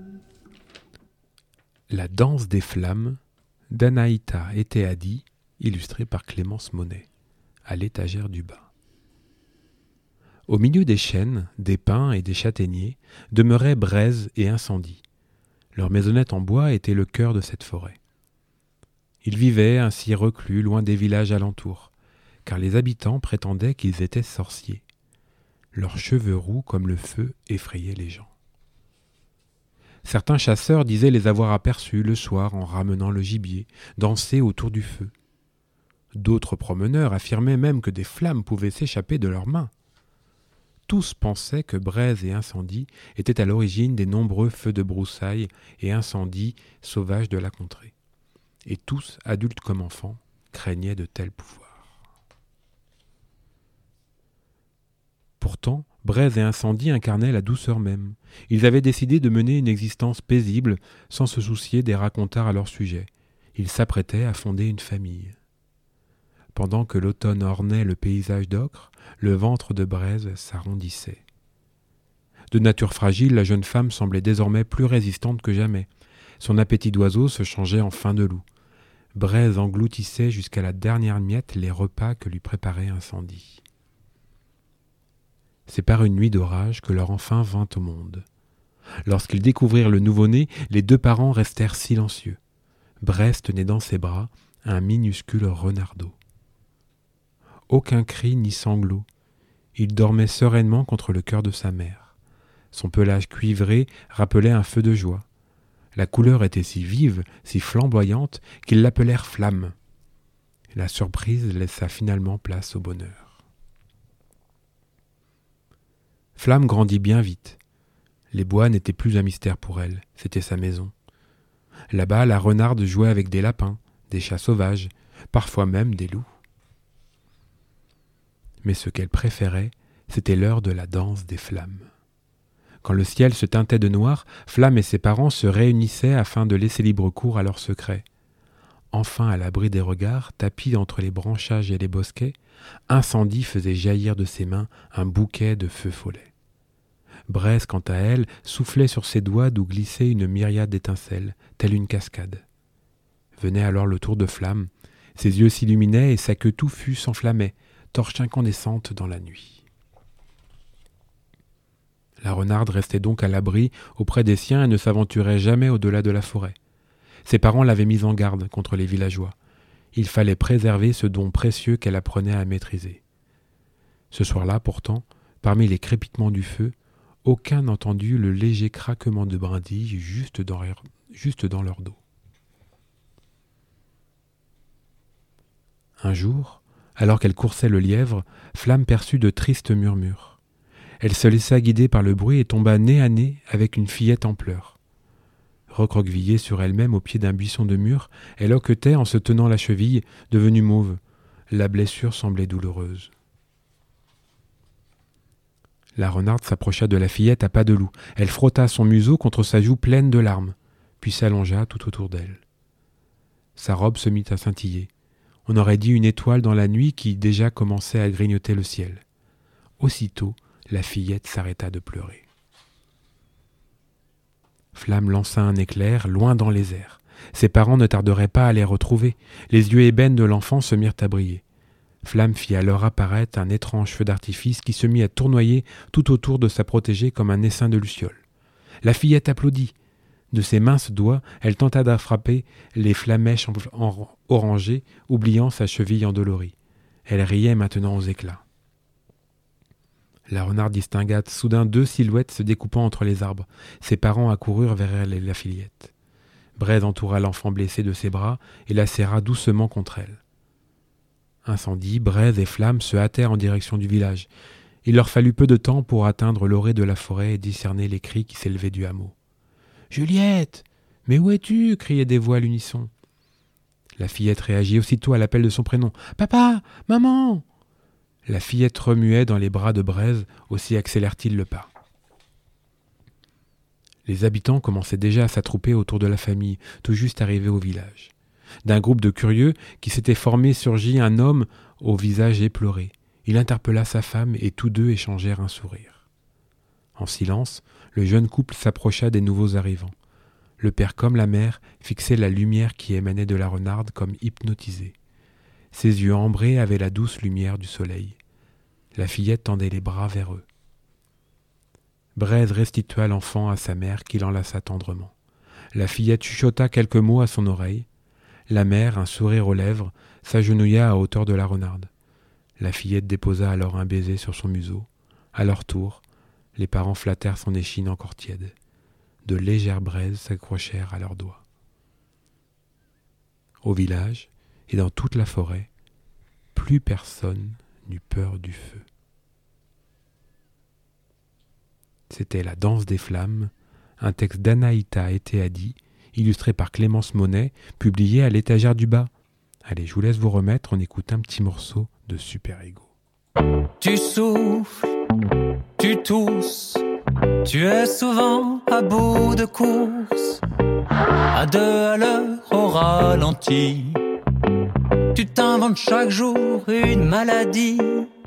La danse des flammes d'Anaïta Eteadi, illustrée par Clémence Monet, à l'étagère du bas. Au milieu des chênes, des pins et des châtaigniers demeuraient braises et incendies. Leur maisonnette en bois était le cœur de cette forêt. Ils vivaient ainsi reclus loin des villages alentours, car les habitants prétendaient qu'ils étaient sorciers. Leurs cheveux roux comme le feu effrayaient les gens. Certains chasseurs disaient les avoir aperçus le soir en ramenant le gibier, danser autour du feu. D'autres promeneurs affirmaient même que des flammes pouvaient s'échapper de leurs mains. Tous pensaient que braise et incendie étaient à l'origine des nombreux feux de broussailles et incendies sauvages de la contrée. Et tous, adultes comme enfants, craignaient de tels pouvoirs. Pourtant, braise et incendie incarnaient la douceur même. Ils avaient décidé de mener une existence paisible sans se soucier des racontars à leur sujet. Ils s'apprêtaient à fonder une famille. Pendant que l'automne ornait le paysage d'ocre, le ventre de Braise s'arrondissait. De nature fragile, la jeune femme semblait désormais plus résistante que jamais. Son appétit d'oiseau se changeait en faim de loup. Braise engloutissait jusqu'à la dernière miette les repas que lui préparait Incendie. C'est par une nuit d'orage que leur enfant vint au monde. Lorsqu'ils découvrirent le nouveau-né, les deux parents restèrent silencieux. Braise tenait dans ses bras un minuscule renardeau. Aucun cri ni sanglot. Il dormait sereinement contre le cœur de sa mère. Son pelage cuivré rappelait un feu de joie. La couleur était si vive, si flamboyante, qu'ils l'appelèrent Flamme. La surprise laissa finalement place au bonheur. Flamme grandit bien vite. Les bois n'étaient plus un mystère pour elle, c'était sa maison. Là-bas, la renarde jouait avec des lapins, des chats sauvages, parfois même des loups. Mais ce qu'elle préférait, c'était l'heure de la danse des flammes. Quand le ciel se teintait de noir, Flamme et ses parents se réunissaient afin de laisser libre cours à leurs secrets. Enfin, à l'abri des regards, tapis entre les branchages et les bosquets, Incendie faisait jaillir de ses mains un bouquet de feux follets. Braise, quant à elle, soufflait sur ses doigts d'où glissait une myriade d'étincelles, telle une cascade. Venait alors le tour de Flamme. Ses yeux s'illuminaient et sa queue touffue s'enflammait, torche incandescente dans la nuit. La renarde restait donc à l'abri auprès des siens et ne s'aventurait jamais au-delà de la forêt. Ses parents l'avaient mise en garde contre les villageois. Il fallait préserver ce don précieux qu'elle apprenait à maîtriser. Ce soir-là, pourtant, parmi les crépitements du feu, aucun n'entendit le léger craquement de brindilles juste dans leur dos. Un jour, alors qu'elle coursait le lièvre, Flamme perçut de tristes murmures. Elle se laissa guider par le bruit et tomba nez à nez avec une fillette en pleurs. Recroquevillée sur elle-même au pied d'un buisson de mûre, elle hoquetait en se tenant la cheville, devenue mauve. La blessure semblait douloureuse. La renarde s'approcha de la fillette à pas de loup. Elle frotta son museau contre sa joue pleine de larmes, puis s'allongea tout autour d'elle. Sa robe se mit à scintiller. On aurait dit une étoile dans la nuit qui déjà commençait à grignoter le ciel. Aussitôt, la fillette s'arrêta de pleurer. Flamme lança un éclair loin dans les airs. Ses parents ne tarderaient pas à les retrouver. Les yeux ébènes de l'enfant se mirent à briller. Flamme fit alors apparaître un étrange feu d'artifice qui se mit à tournoyer tout autour de sa protégée comme un essaim de lucioles. La fillette applaudit. De ses minces doigts, elle tenta d'attraper les flamèches orangées, oubliant sa cheville endolorie. Elle riait maintenant aux éclats. La renarde distingua soudain 2 silhouettes se découpant entre les arbres. Ses parents accoururent vers la fillette. Braise entoura l'enfant blessé de ses bras et la serra doucement contre elle. Incendie, Braise et Flamme se hâtèrent en direction du village. Il leur fallut peu de temps pour atteindre l'orée de la forêt et discerner les cris qui s'élevaient du hameau. « Juliette, mais où es-tu » criaient des voix à l'unisson. La fillette réagit aussitôt à l'appel de son prénom. « Papa, maman !» La fillette remuait dans les bras de Braise, aussi accélère-t-il le pas. Les habitants commençaient déjà à s'attrouper autour de la famille, tout juste arrivés au village. D'un groupe de curieux qui s'était formé surgit un homme au visage éploré. Il interpella sa femme et tous deux échangèrent un sourire. En silence, le jeune couple s'approcha des nouveaux arrivants. Le père comme la mère fixaient la lumière qui émanait de la renarde comme hypnotisés. Ses yeux ambrés avaient la douce lumière du soleil. La fillette tendait les bras vers eux. Braise restitua l'enfant à sa mère qui l'enlaça tendrement. La fillette chuchota quelques mots à son oreille. La mère, un sourire aux lèvres, s'agenouilla à hauteur de la renarde. La fillette déposa alors un baiser sur son museau. À leur tour, les parents flattèrent son échine encore tiède. De légères braises s'accrochèrent à leurs doigts. Au village et dans toute la forêt, plus personne n'eut peur du feu. C'était La danse des flammes, un texte d'Anaïta Eteadi, illustré par Clémence Monet, publié à l'étagère du bas. Allez, je vous laisse vous remettre, on écoute un petit morceau de Super Ego. Tu souffles, tu tousses, tu es souvent à bout de course, à 2 à l'heure au ralenti. Tu t'inventes chaque jour une maladie.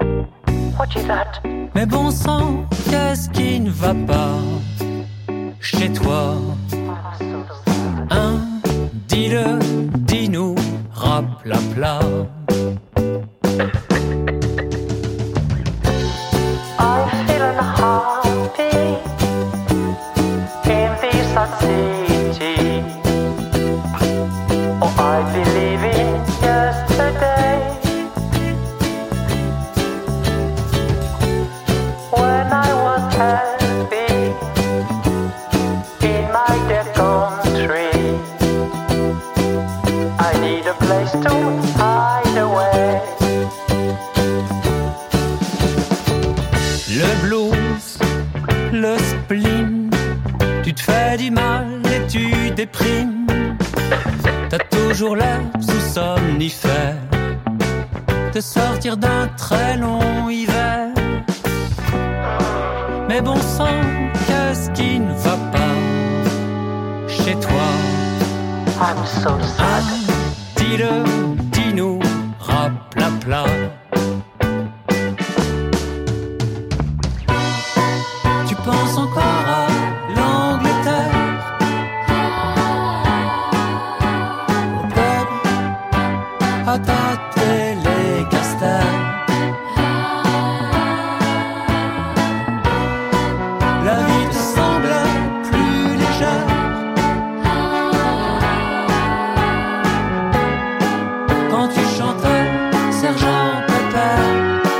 Mais bon sang, qu'est-ce qui ne va pas chez toi? Dis-le, dis-nous, raplapla. Le blues, le spleen, tu te fais du mal et tu déprimes. T'as toujours l'air sous somnifère de sortir d'un très long hiver. Mais bon sang, qu'est-ce qui ne va pas chez toi? I'm so sad. Dis-le, dis-nous, raplapla. Tu penses encore à l'Angleterre, au pub, à ta télécaster. La vie te semblait plus légère quand tu chantais Sergent Pepper.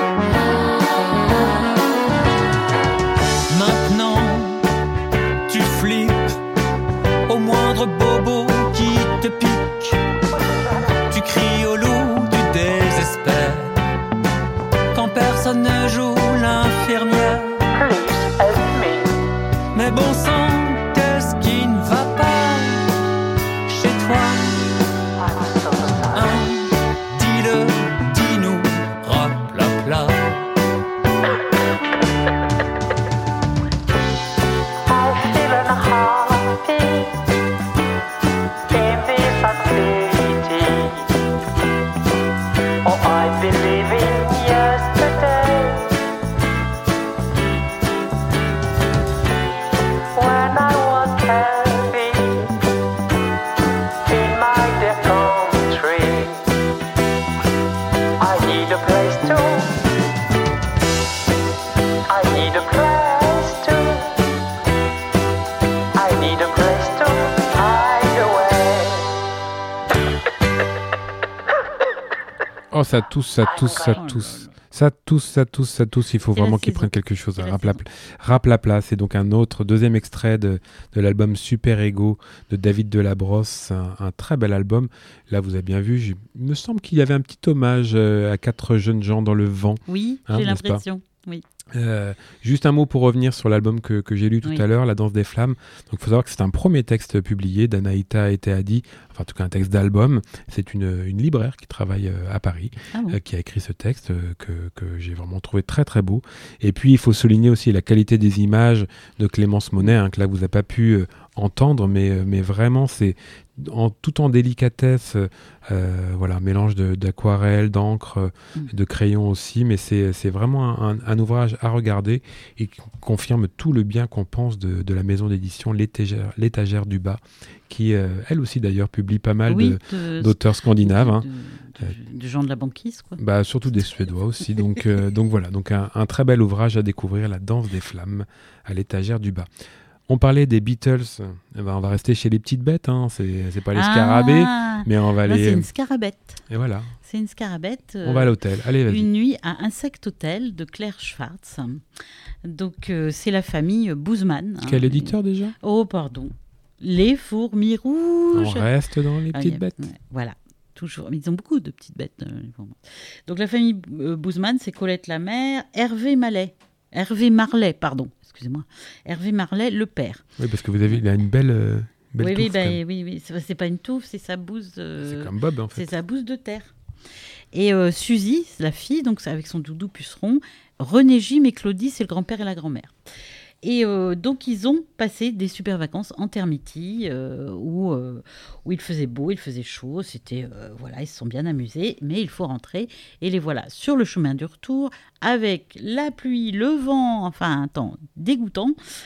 Maintenant, tu flippes au moindre bobo qui te pique. Tu cries au loup du désespoir quand personne ne joue l'infirmière. Mais bon sang, qu'est-ce qui ne va pas chez toi? Dis-le, dis-nous, raplapla. ça tousse. Il faut C'est vraiment la qu'ils saison. prennent quelque chose. C'est la Rap la place. C'est donc un autre, deuxième extrait de l'album Super Ego de David Delabrosse. Un très bel album. Là, vous avez bien vu, il me semble qu'il y avait un petit hommage à 4 jeunes gens dans le vent. Oui, Hein, j'ai n'est-ce pas l'impression. Oui. Juste un mot pour revenir sur l'album que j'ai lu tout Oui. à l'heure, La Danse des Flammes. Donc, il faut savoir que c'est un premier texte publié d'Anaïta et Théadi, enfin en tout cas un texte d'album. C'est une libraire qui travaille à Paris, Ah bon. qui a écrit ce texte que j'ai vraiment trouvé très très beau. Et puis il faut souligner aussi la qualité des images de Clémence Monet, que là vous n'avez pas pu entendre, mais vraiment c'est tout en délicatesse, voilà, mélange d'aquarelle, d'encre, de crayon aussi, mais c'est vraiment un ouvrage à regarder et qui confirme tout le bien qu'on pense de la maison d'édition L'étagère du bas, qui elle aussi d'ailleurs publie pas mal d'auteurs scandinaves. De gens de la banquise, quoi. Bah, surtout des Suédois aussi. Donc voilà, donc un très bel ouvrage à découvrir, La Danse des Flammes à l'étagère du bas. On parlait des Beatles, on va rester chez les petites bêtes, c'est pas les scarabées, mais on va là, aller... c'est une scarabette. Et voilà, C'est une scarabette. on va à l'hôtel, allez vas-y. Une nuit à Insect Hotel de Claire Schwartz. Donc, c'est la famille Boozman. Quel éditeur déjà ? Oh, pardon. Les fourmis rouges. On reste dans les Ah, petites bêtes. ouais, voilà, toujours. Mais ils ont beaucoup de petites bêtes. Donc la famille Boozman, c'est Colette la mère, Hervé Marlet, excusez-moi. Hervé Marlet, le père. Oui, parce que vous avez, il a une belle Oui, touffe, quand même. oui. C'est pas une touffe, c'est sa bouse. C'est comme Bob en fait. C'est sa bouse de terre. Et Suzy, la fille, donc avec son doudou puceron, René Gim et Claudie, c'est le grand-père et la grand-mère. Et donc, ils ont passé des super vacances en Termiti, où il faisait beau, il faisait chaud. C'était, voilà, ils se sont bien amusés, mais il faut rentrer. Et les voilà sur le chemin du retour, avec la pluie, le vent, enfin un temps dégoûtant.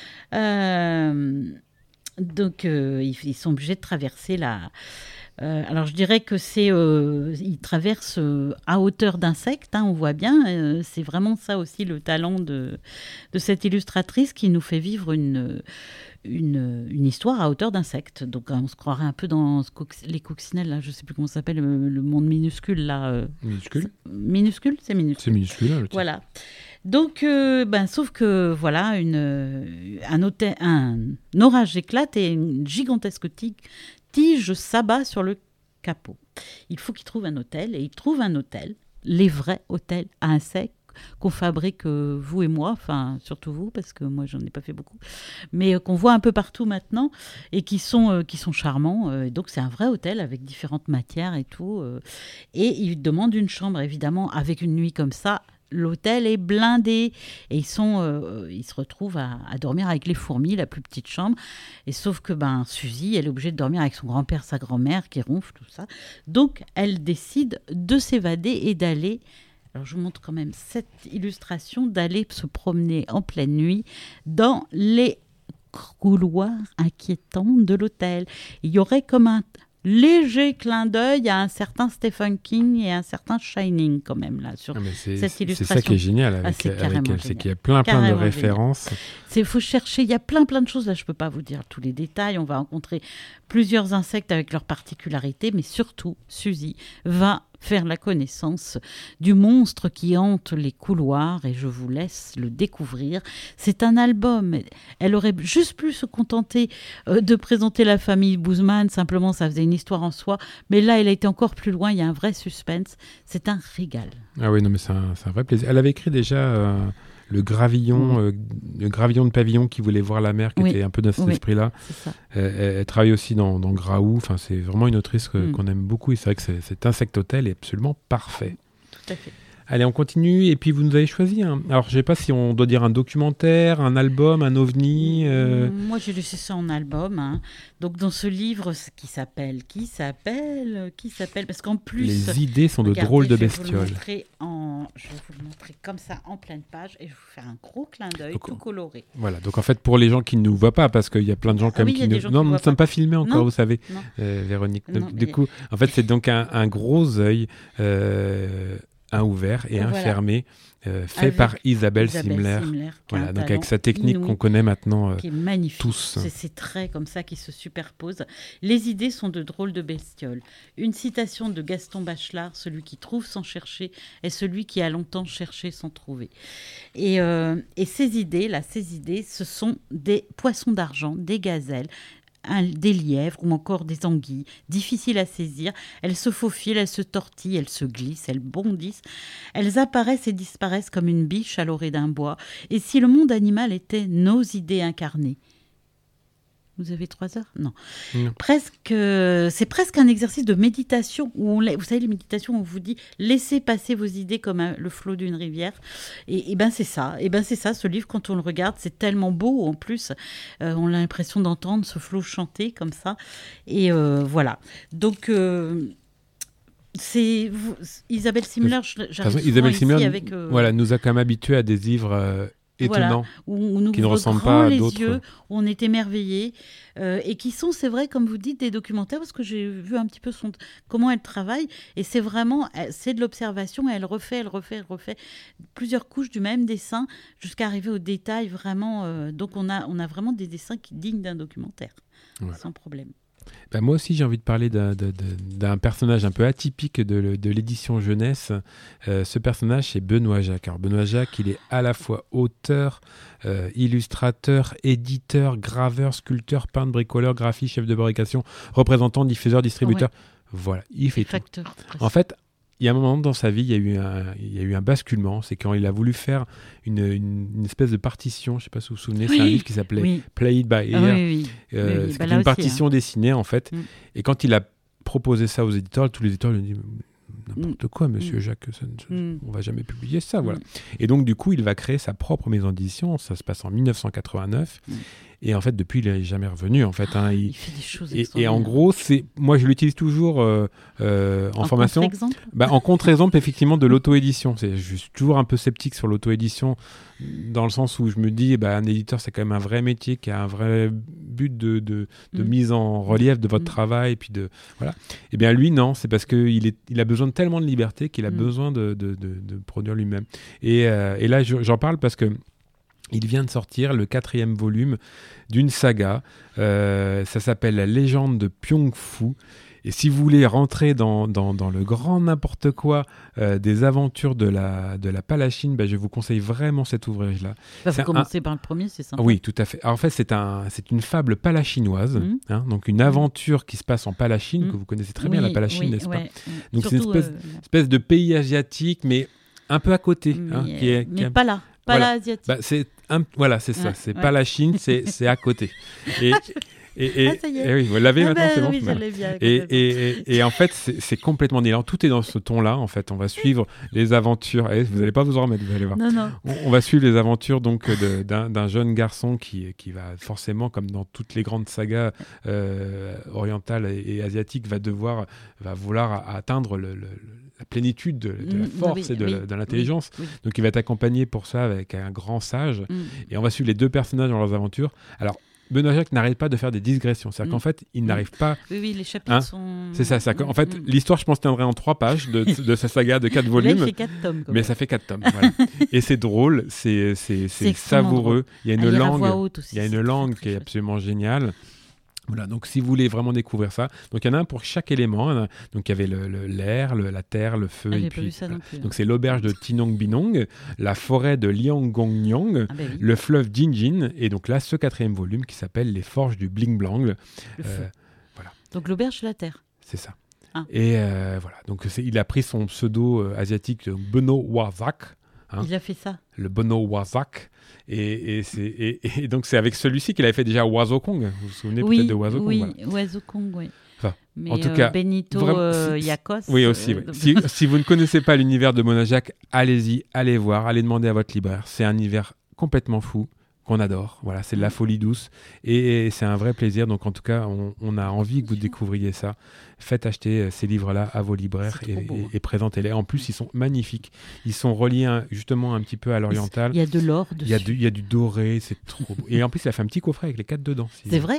Donc, ils sont obligés de traverser la... alors, je dirais que ils traversent à hauteur d'insectes, on voit bien. C'est vraiment ça aussi le talent de cette illustratrice qui nous fait vivre une histoire à hauteur d'insectes. Donc, on se croirait un peu dans les coccinelles, là, je ne sais plus comment ça s'appelle, le monde minuscule. Là, Minuscule. Minuscule, c'est minuscule. C'est minuscule, le titre. Voilà. Donc, sauf que voilà, un orage éclate et une gigantesque tige s'abat sur le capot. Il faut qu'il trouve un hôtel, et il trouve un hôtel, les vrais hôtels à insectes qu'on fabrique vous et moi, enfin surtout vous parce que moi j'en ai pas fait beaucoup, mais qu'on voit un peu partout maintenant et qui sont charmants. Donc c'est un vrai hôtel avec différentes matières et tout. Et il demande une chambre évidemment avec une nuit comme ça. L'hôtel est blindé et ils se retrouvent à dormir avec les fourmis, la plus petite chambre. Et sauf que Suzy, elle est obligée de dormir avec son grand-père, sa grand-mère qui ronfle, tout ça. Donc elle décide de s'évader et d'aller. Alors je vous montre quand même cette illustration, d'aller se promener en pleine nuit dans les couloirs inquiétants de l'hôtel. Il y aurait comme un léger clin d'œil à un certain Stephen King et un certain Shining quand même là sur cette illustration. C'est ça qui est génial avec elle, c'est qu'il y a plein de références. Il faut chercher, il y a plein de choses là, je peux pas vous dire tous les détails. On va rencontrer plusieurs insectes avec leurs particularités, mais surtout Suzy va faire la connaissance du monstre qui hante les couloirs et je vous laisse le découvrir. C'est un album. Elle aurait juste pu se contenter de présenter la famille Boozman, simplement ça faisait une histoire en soi, mais là elle a été encore plus loin, il y a un vrai suspense, c'est un régal. Ah oui, non mais c'est un vrai plaisir. Elle avait écrit déjà le gravillon de pavillon qui voulait voir la mer, qui était un peu dans cet esprit-là. Elle travaille aussi dans Graou. Enfin, c'est vraiment une autrice qu'on aime beaucoup. Et c'est vrai que cet Insect Hotel est absolument parfait. Tout à fait. Allez, on continue. Et puis, vous nous avez choisi. Alors, je ne sais pas si on doit dire un documentaire, un album, un ovni. Moi, j'ai laissé ça en album. Donc, dans ce livre qui s'appelle parce qu'en plus... Les idées sont de drôles de bestioles. Je vais vous le montrer comme ça, en pleine page. Et je vais vous faire un gros clin d'œil, tout coloré. Voilà. Donc, en fait, pour les gens qui ne nous voient pas, parce qu'il y a plein de gens comme qui nous... Non, nous ne sommes pas filmés encore, vous savez, Véronique. Donc, du coup, en fait, c'est donc un gros œil... un ouvert et un Voilà. fermé, fait Avec par Isabelle Isabelle Simler. Simler, qui a Voilà, un donc talent avec sa technique inouï, qu'on connaît maintenant qui est magnifique. tous. C'est ces traits comme ça qui se superposent. Les idées sont de drôles de bestioles. Une citation de Gaston Bachelard, celui qui trouve sans chercher est celui qui a longtemps cherché sans trouver. Et ces idées, ce sont des poissons d'argent, des gazelles, des lièvres ou encore des anguilles, difficiles à saisir. Elles se faufilent, elles se tortillent, elles se glissent, elles bondissent. Elles apparaissent et disparaissent comme une biche à l'orée d'un bois. Et si le monde animal était nos idées incarnées? Vous avez 3 heures? Non. C'est presque un exercice de méditation. Vous savez, les méditations où on vous dit laissez passer vos idées comme le flot d'une rivière. Et ben c'est ça. Et ben c'est ça. Ce livre, quand on le regarde, c'est tellement beau. En plus, on a l'impression d'entendre ce flot chanter comme ça. Et voilà. Donc c'est Isabelle Simler. Isabelle Simler avec nous a quand même habitués à des livres étonnants, où on qui ne ouvre ressemblent grand pas à les d'autres. yeux, où on est émerveillé, et qui sont, c'est vrai, comme vous dites, des documentaires, parce que j'ai vu un petit peu comment elle travaille, et c'est vraiment, c'est de l'observation, et elle refait plusieurs couches du même dessin, jusqu'à arriver au détail, vraiment. Donc on a vraiment des dessins dignes d'un documentaire, sans problème. Ben moi aussi, j'ai envie de parler d'un personnage un peu atypique de l'édition jeunesse. Ce personnage, c'est Benoît Jacques. Alors, Benoît Jacques, il est à la fois auteur, illustrateur, éditeur, graveur, sculpteur, peintre, bricoleur, graphiste, chef de fabrication, représentant, diffuseur, distributeur. Ouais. Voilà, il fait tout. En fait, il y a un moment dans sa vie, il y a eu un basculement. C'est quand il a voulu faire une espèce de partition. Je ne sais pas si vous vous souvenez, c'est un livre qui s'appelait Play It By Ear. C'est une partition dessinée, en fait. Et quand il a proposé ça aux éditeurs, tous les éditeurs lui ont dit n'importe quoi, monsieur Jacques, on ne va jamais publier ça. Voilà. Et donc, du coup, il va créer sa propre maison d'édition. Ça se passe en 1989. Et en fait, depuis, il n'est jamais revenu. En fait, il fait des choses et en gros, moi, je l'utilise toujours en formation. Contre-exemple en contre-exemple, effectivement, de l'auto-édition. Je suis toujours un peu sceptique sur l'auto-édition, dans le sens où je me dis, un éditeur, c'est quand même un vrai métier qui a un vrai but de mise en relief de votre travail. Et puis voilà. Et bien, lui, non. C'est parce qu'il a besoin de tellement de liberté qu'il a besoin de produire lui-même. Et là, j'en parle parce que il vient de sortir le 4e volume d'une saga. Ça s'appelle La légende de Pyong-Fu. Et si vous voulez rentrer dans le grand n'importe quoi des aventures de la Palachine, je vous conseille vraiment cet ouvrage-là. Vous commencez par le premier, c'est sympa. Oui, tout à fait. Alors, en fait, c'est une fable palachinoise, donc une aventure qui se passe en Palachine, que vous connaissez très bien, la Palachine, n'est-ce pas? Donc surtout, c'est une espèce de pays asiatique, mais un peu à côté. Mais pas là. Pas la asiatique. Voilà, c'est ça. C'est pas la Chine, c'est à côté. Ça y est. Oui, vous l'avez maintenant, c'est bon. Oui, je l'ai bien. Et en fait, c'est complètement déliant. Tout est dans ce ton-là. En fait, on va suivre les aventures. Vous n'allez pas vous en remettre, vous allez voir. Non. On va suivre les aventures donc d'un jeune garçon qui va forcément, comme dans toutes les grandes sagas orientales et asiatiques, va vouloir atteindre la plénitude de la force et de l'intelligence. Oui. Donc il va être accompagné pour ça avec un grand sage. Et on va suivre les deux personnages dans leurs aventures. Alors, Benoît Jacques n'arrête pas de faire des digressions. C'est-à-dire qu'en fait, il n'arrive pas... Oui, les chapitres sont... C'est ça. En fait, l'histoire, je pense, tiendrait en 3 pages de sa saga de 4 volumes. Là, il fait 4 tomes. Mais ça fait 4 tomes, voilà. Et c'est drôle, c'est savoureux. Drôle. Il y a une langue qui est absolument géniale. Voilà, donc si vous voulez vraiment découvrir ça, donc il y en a un pour chaque élément. Donc il y avait l'air, la terre, le feu, et puis donc c'est l'auberge de Tinong Binong, la forêt de Liangongyang, le fleuve Jinjin, et donc là ce 4e volume qui s'appelle Les forges du Bling Blang. Voilà. Donc l'auberge de la terre. C'est ça. Et voilà, donc il a pris son pseudo asiatique Beno Wazak. Il a fait ça. Le Beno Wazak. Et donc c'est avec celui-ci qu'il avait fait déjà Oiseau Kong. Vous vous souvenez peut-être de Oiseau Kong? Oui, Oiseau Kong, oui. Enfin, mais en tout cas, Benito Yakos. Oui, aussi. Oui. Si vous ne connaissez pas l'univers de Benoît Jacques, allez-y, allez voir, allez demander à votre libraire. C'est un univers complètement fou qu'on adore. Voilà, c'est de la folie douce et c'est un vrai plaisir. Donc en tout cas, on a envie que vous découvriez ça. Faites acheter ces livres-là à vos libraires et présentez-les. En plus, ils sont magnifiques. Ils sont reliés justement un petit peu à l'oriental. Il y a de l'or dessus. Il y a du doré, c'est trop beau. Et en plus, il a fait un petit coffret avec les 4 dedans. C'est vrai?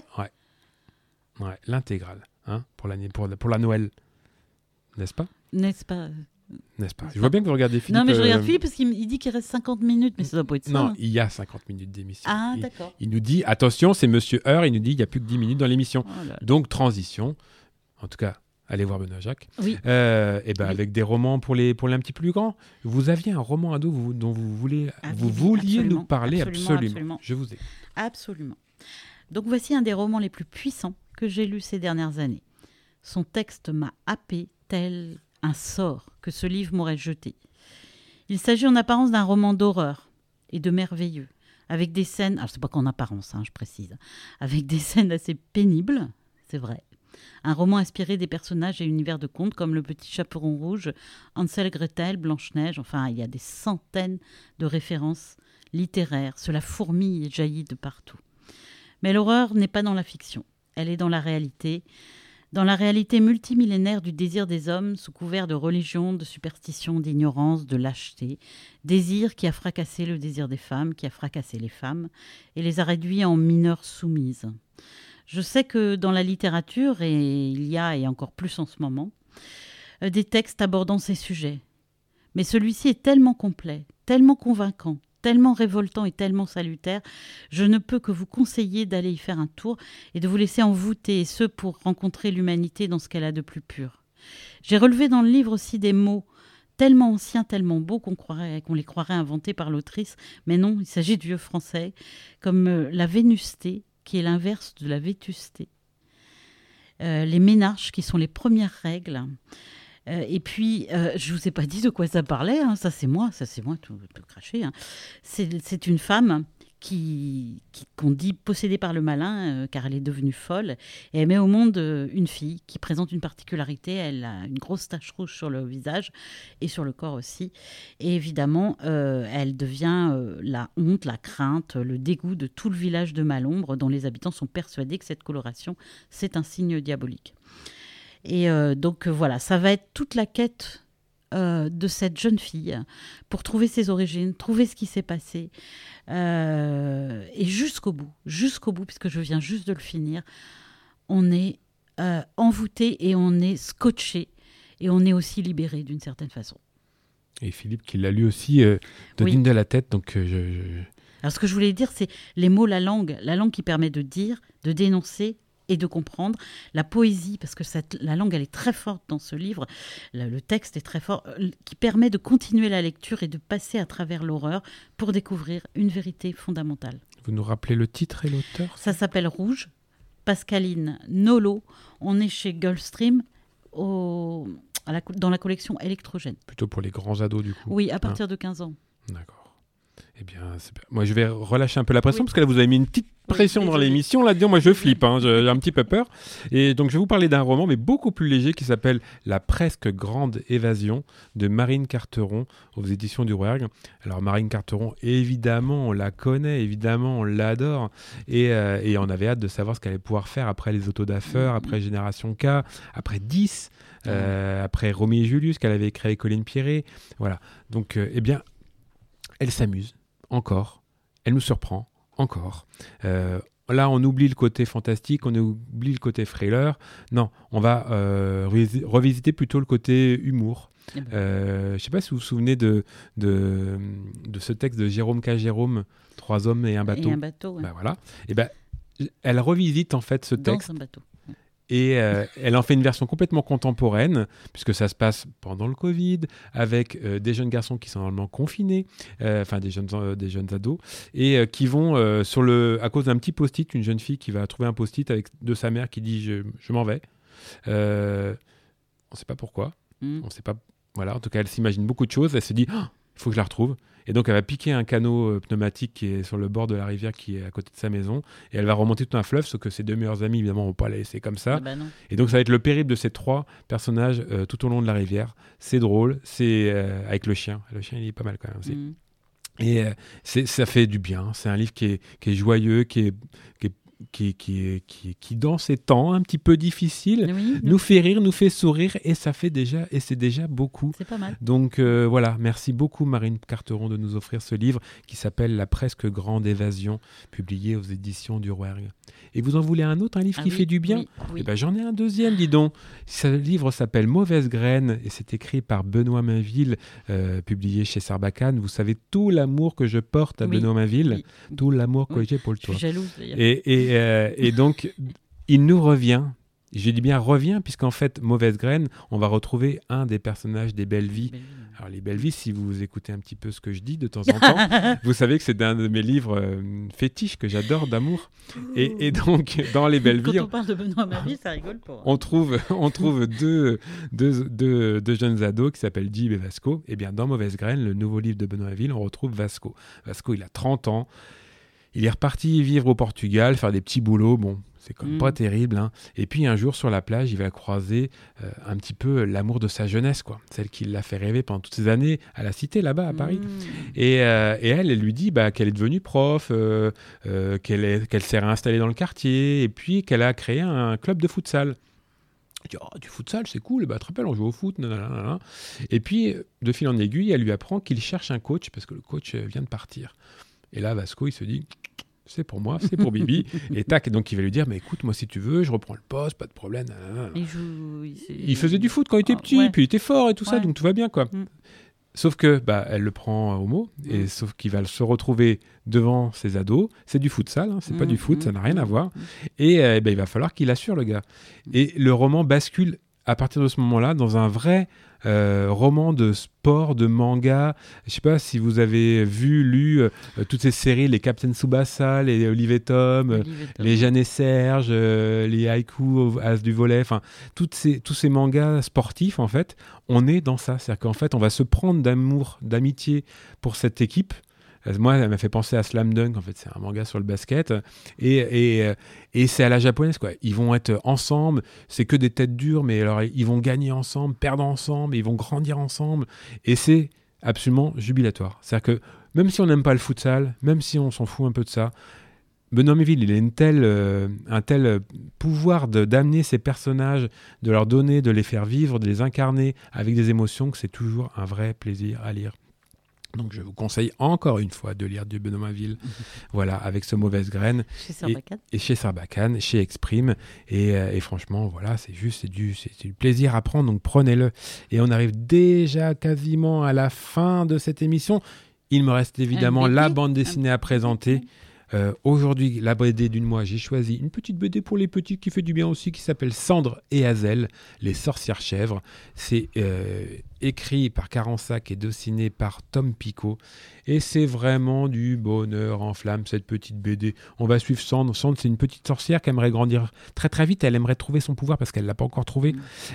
Ouais, l'intégrale, pour la Noël. N'est-ce pas? N'est-ce pas? Je vois bien que vous regardez Philippe. Non, mais je regarde Philippe parce qu'il dit qu'il reste 50 minutes, mais ça doit pas être ça. Non, hein. il y a 50 minutes d'émission. Ah, d'accord. Il nous dit, attention, c'est Monsieur Heure, il nous dit il n'y a plus que 10 minutes dans l'émission. Oh là là. Donc, transition. En tout cas, allez voir Benoît Jacques. Oui. Oui. Avec des romans pour les un petit peu plus grands. Vous aviez un roman ado dont vous vouliez absolument, nous parler absolument. Je vous ai. Absolument. Donc voici un des romans les plus puissants que j'ai lus ces dernières années. Son texte m'a happé tel un sort que ce livre m'aurait jeté. Il s'agit en apparence d'un roman d'horreur et de merveilleux, avec des scènes, alors c'est pas qu'en apparence, je précise, avec des scènes assez pénibles, c'est vrai. Un roman inspiré des personnages et univers de contes comme Le Petit Chaperon Rouge, Hansel, Gretel, Blanche-Neige, enfin il y a des centaines de références littéraires, cela fourmille et jaillit de partout. Mais l'horreur n'est pas dans la fiction, elle est dans la réalité multimillénaire du désir des hommes sous couvert de religion, de superstition, d'ignorance, de lâcheté, désir qui a fracassé le désir des femmes, qui a fracassé les femmes et les a réduits en mineurs soumises. Je sais que dans la littérature, et il y a, et encore plus en ce moment, des textes abordant ces sujets. Mais celui-ci est tellement complet, tellement convaincant, tellement révoltant et tellement salutaire, je ne peux que vous conseiller d'aller y faire un tour et de vous laisser envoûter, et ce pour rencontrer l'humanité dans ce qu'elle a de plus pur. J'ai relevé dans le livre aussi des mots tellement anciens, tellement beaux qu'on les croirait inventés par l'autrice, mais non, il s'agit du vieux français, comme la vénusté, qui est l'inverse de la vétusté. Les ménarches, qui sont les premières règles. Et puis, je ne vous ai pas dit de quoi ça parlait, ça c'est moi tout craché. C'est une femme qu'on dit possédée par le malin, car elle est devenue folle, et elle met au monde une fille qui présente une particularité. Elle a une grosse tache rouge sur le visage et sur le corps aussi. Et évidemment, elle devient la honte, la crainte, le dégoût de tout le village de Malombre, dont les habitants sont persuadés que cette coloration, c'est un signe diabolique. Et donc voilà, ça va être toute la quête de cette jeune fille pour trouver ses origines, trouver ce qui s'est passé, et jusqu'au bout, puisque je viens juste de le finir, on est envoûté et on est scotché et on est aussi libéré d'une certaine façon. Et Philippe qui l'a lu aussi digne de la tête, donc Alors ce que je voulais dire, c'est les mots, la langue qui permet de dire, de dénoncer et de comprendre, la poésie, parce que la langue elle est très forte dans ce livre, le texte est très fort, qui permet de continuer la lecture et de passer à travers l'horreur pour découvrir une vérité fondamentale. Vous nous rappelez le titre et l'auteur? Ça s'appelle Rouge, Pascaline Nolo, on est chez Gulfstream, dans la collection Électrogène. Plutôt pour les grands ados du coup? Oui, à partir de 15 ans. D'accord. Eh bien, moi je vais relâcher un peu la pression, parce que là vous avez mis une petite pression dans l'émission, là-dedans moi je flippe, j'ai un petit peu peur. Et donc je vais vous parler d'un roman, mais beaucoup plus léger, qui s'appelle La presque grande évasion, de Marine Carteron, aux éditions du Rouergue. Alors Marine Carteron, évidemment on la connaît, évidemment on l'adore, et on avait hâte de savoir ce qu'elle allait pouvoir faire après Les Autodafeurs, après Génération K, après 10, après Romy et Julius, qu'elle avait créé Colline Pierret. Voilà, donc eh bien elle s'amuse encore, elle nous surprend encore. Là, on oublie le côté fantastique, on oublie le côté thriller. Non, on va revisiter plutôt le côté humour. Je ne sais pas si vous vous souvenez de ce texte de Jérôme K. Jérôme, 3 hommes et un bateau. Et un bateau, ouais. Ben voilà. Et ben, elle revisite en fait ce texte. Dans un bateau. Et elle en fait une version complètement contemporaine, puisque ça se passe pendant le Covid, avec des jeunes garçons qui sont normalement confinés, enfin des jeunes ados, et qui vont à cause d'un petit post-it, une jeune fille qui va trouver un post-it de sa mère qui dit je m'en vais. On ne sait pas pourquoi, on sait pas. Voilà, en tout cas, elle s'imagine beaucoup de choses. Elle se dit il faut que je la retrouve. Et donc, elle va piquer un canot pneumatique qui est sur le bord de la rivière qui est à côté de sa maison. Et elle va remonter tout un fleuve, sauf que ses 2 meilleurs amis, évidemment, ne vont pas la laisser comme ça. Non. Et donc, ça va être le périple de ces 3 personnages tout au long de la rivière. C'est drôle, c'est avec le chien. Le chien, il est pas mal quand même aussi. Et ça fait du bien. C'est un livre qui est joyeux, qui est qui dans ces temps un petit peu difficiles, nous fait rire, nous fait sourire, et c'est déjà beaucoup. C'est pas mal. Donc voilà, merci beaucoup Marine Carteron de nous offrir ce livre qui s'appelle La presque grande évasion, publié aux éditions du Rouergue. Et vous en voulez un autre, un livre qui fait du bien ? Oui. Eh ben, j'en ai un deuxième, dis donc. Ce livre s'appelle Mauvaise graine et c'est écrit par Benoît Mainville, publié chez Sarbacane. Vous savez tout l'amour que je porte à Benoît Mainville, tout l'amour que j'ai pour le toit. Je suis jalouse d'ailleurs. Et donc, il nous revient. Je dis bien revient, puisqu'en fait, Mauvaise graine, on va retrouver un des personnages des Belles Vies. Alors, les Belles Vies, si vous écoutez un petit peu ce que je dis de temps en temps, vous savez que c'est un de mes livres fétiches que j'adore d'amour. Et donc, dans les Belles Vies... Quand on parle de Benoît Mainville, ça rigole pas. On trouve deux jeunes ados qui s'appellent Jib et Vasco. Et bien, dans Mauvaise graine, le nouveau livre de Benoît Mainville, on retrouve Vasco. Vasco, il a 30 ans. Il est reparti vivre au Portugal, faire des petits boulots. Bon, c'est quand même pas terrible. Hein. Et puis un jour, sur la plage, il va croiser un petit peu l'amour de sa jeunesse, quoi. Celle qui l'a fait rêver pendant toutes ces années à la Cité, là-bas, à Paris. Et elle lui dit qu'elle est devenue prof, qu'elle s'est réinstallée dans le quartier, et puis qu'elle a créé un club de futsal. Il dit, du futsal, c'est cool, tu te rappelles, on joue au foot, nanana. Et puis, de fil en aiguille, elle lui apprend qu'il cherche un coach, parce que le coach vient de partir. Et là, Vasco, il se dit, c'est pour moi, c'est pour Bibi. Et tac, donc il va lui dire, mais écoute, moi, si tu veux, je reprends le poste, pas de problème. Il faisait du foot quand il était petit, puis il était fort et tout ça, donc tout va bien, quoi. Sauf que, elle le prend au mot, et sauf qu'il va se retrouver devant ses ados. C'est du futsal, hein, c'est pas du foot, ça n'a rien à voir. Et il va falloir qu'il assure le gars. Et le roman bascule à partir de ce moment-là dans un vrai roman de sport, de manga. Je sais pas si vous avez lu toutes ces séries, les Captain Tsubasa, les Olive et Tom, les Jeanne et Serge, les Haïku As du volet, enfin tous ces mangas sportifs, en fait, on est dans ça. C'est-à-dire qu'en fait, on va se prendre d'amour, d'amitié pour cette équipe. Moi, elle m'a fait penser à Slam Dunk, en fait, c'est un manga sur le basket, et c'est à la japonaise, quoi. Ils vont être ensemble, c'est que des têtes dures, mais alors ils vont gagner ensemble, perdre ensemble, ils vont grandir ensemble, et c'est absolument jubilatoire. C'est-à-dire que même si on n'aime pas le futsal, même si on s'en fout un peu de ça, Benoît Mainville, il a un tel pouvoir d'amener ces personnages, de leur donner, de les faire vivre, de les incarner avec des émotions, que c'est toujours un vrai plaisir à lire. Donc je vous conseille encore une fois de lire du Benoît Mainville, voilà, avec ce Mauvaise graine, chez Sarbacane. Et chez Sarbacane, chez Exprime, et franchement, voilà, c'est du plaisir à prendre, donc prenez-le. Et on arrive déjà quasiment à la fin de cette émission. Il me reste évidemment la bande dessinée à présenter. Aujourd'hui, la BD du mois, j'ai choisi une petite BD pour les petits qui fait du bien aussi, qui s'appelle Cendre et Hazel, les sorcières chèvres. C'est écrit par Carensac et dessiné par Tom Picot. Et c'est vraiment du bonheur en flamme, cette petite BD. On va suivre Cendre. Cendre, c'est une petite sorcière qui aimerait grandir très très vite. Elle aimerait trouver son pouvoir parce qu'elle ne l'a pas encore trouvé.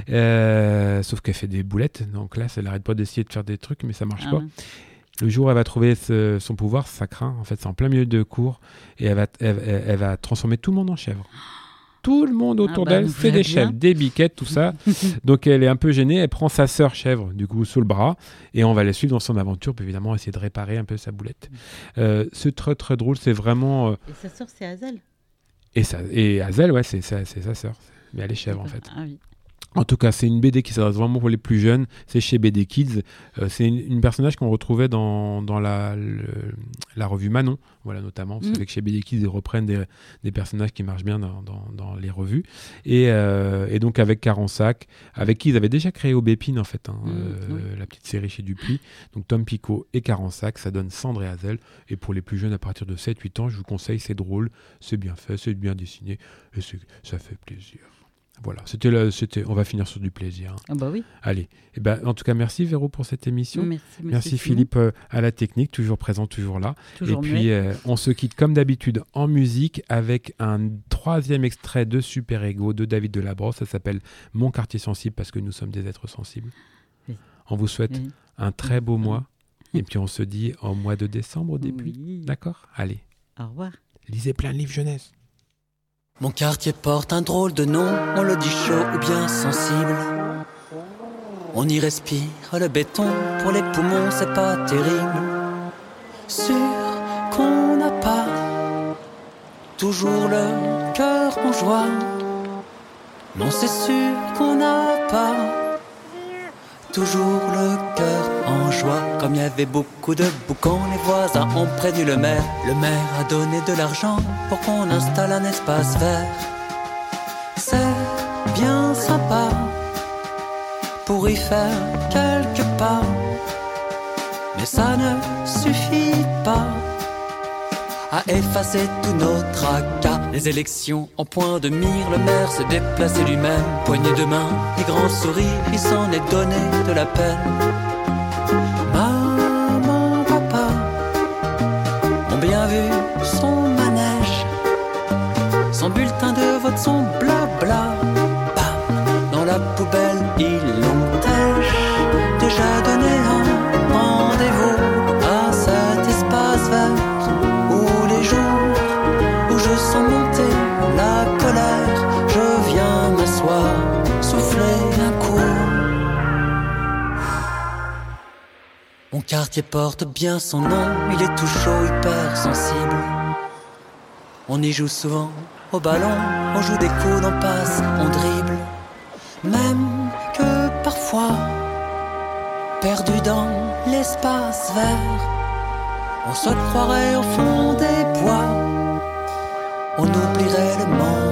Sauf qu'elle fait des boulettes. Donc là, elle n'arrête pas d'essayer de faire des trucs, mais ça ne marche pas. Le jour où elle va trouver son pouvoir, ça craint. En fait, c'est en plein milieu de cours. Et elle va transformer tout le monde en chèvre. Tout le monde autour d'elle, c'est des chèvres, des biquettes, tout ça. Donc elle est un peu gênée. Elle prend sa sœur chèvre, du coup, sous le bras. Et on va la suivre dans son aventure. Puis évidemment, essayer de réparer un peu sa boulette. C'est très, très drôle. C'est vraiment... Et sa sœur, c'est Hazel. Et Hazel, ouais, c'est sa sœur. Mais elle est chèvre, en fait. Ah oui. En tout cas, c'est une BD qui s'adresse vraiment pour les plus jeunes. C'est chez BD Kids. C'est une personnage qu'on retrouvait dans la revue Manon, voilà, notamment. Vous savez que chez BD Kids, ils reprennent des personnages qui marchent bien dans les revues. Et donc, avec Carensac, avec qui ils avaient déjà créé Aubépine, en fait, la petite série chez Dupuis. Donc, Tom Picot et Carensac, ça donne Cendre et Hazel. Et pour les plus jeunes, à partir de 7-8 ans, je vous conseille, c'est drôle, c'est bien fait, c'est bien dessiné, et ça fait plaisir. Voilà, on va finir sur du plaisir. Hein. Ah bah oui. Allez, en tout cas, merci Véro pour cette émission. Merci Philippe à la technique, toujours présent, toujours là. Toujours et puis, on se quitte comme d'habitude en musique avec un 3e extrait de Super Ego de David Delabrosse. Ça s'appelle Mon quartier sensible parce que nous sommes des êtres sensibles. Oui. On vous souhaite un très beau mois. Et puis, on se dit au mois de décembre au début. Oui. D'accord ? Allez. Au revoir. Lisez plein de livres jeunesse. Mon quartier porte un drôle de nom, on le dit chaud ou bien sensible. On y respire le béton, pour les poumons c'est pas terrible. Sûr qu'on n'a pas toujours le cœur en joie. Non, c'est sûr qu'on n'a pas toujours le cœur en joie. Comme il y avait beaucoup de boucans, les voisins ont prévenu le maire. Le maire a donné de l'argent pour qu'on installe un espace vert. C'est bien sympa pour y faire quelques pas, mais ça ne suffit pas à effacer tous nos tracas. Les élections en point de mire, le maire s'est déplacé lui-même. Poignée de main et grand sourire, il s'en est donné de la peine. Maman, papa ont bien vu son manège, son bulletin de vote, son blabla. Bam, dans la poubelle, ils l'ont-elle déjà donné un rendez-vous à cet espace vert. Où je sens monter la colère, je viens m'asseoir, souffler un coup. Mon quartier porte bien son nom, il est tout chaud, hyper sensible. On y joue souvent au ballon, on joue des coudes, on passe, on dribble. Même que parfois, perdu dans l'espace vert, on se croirait au fond des bois, on oublierait le monde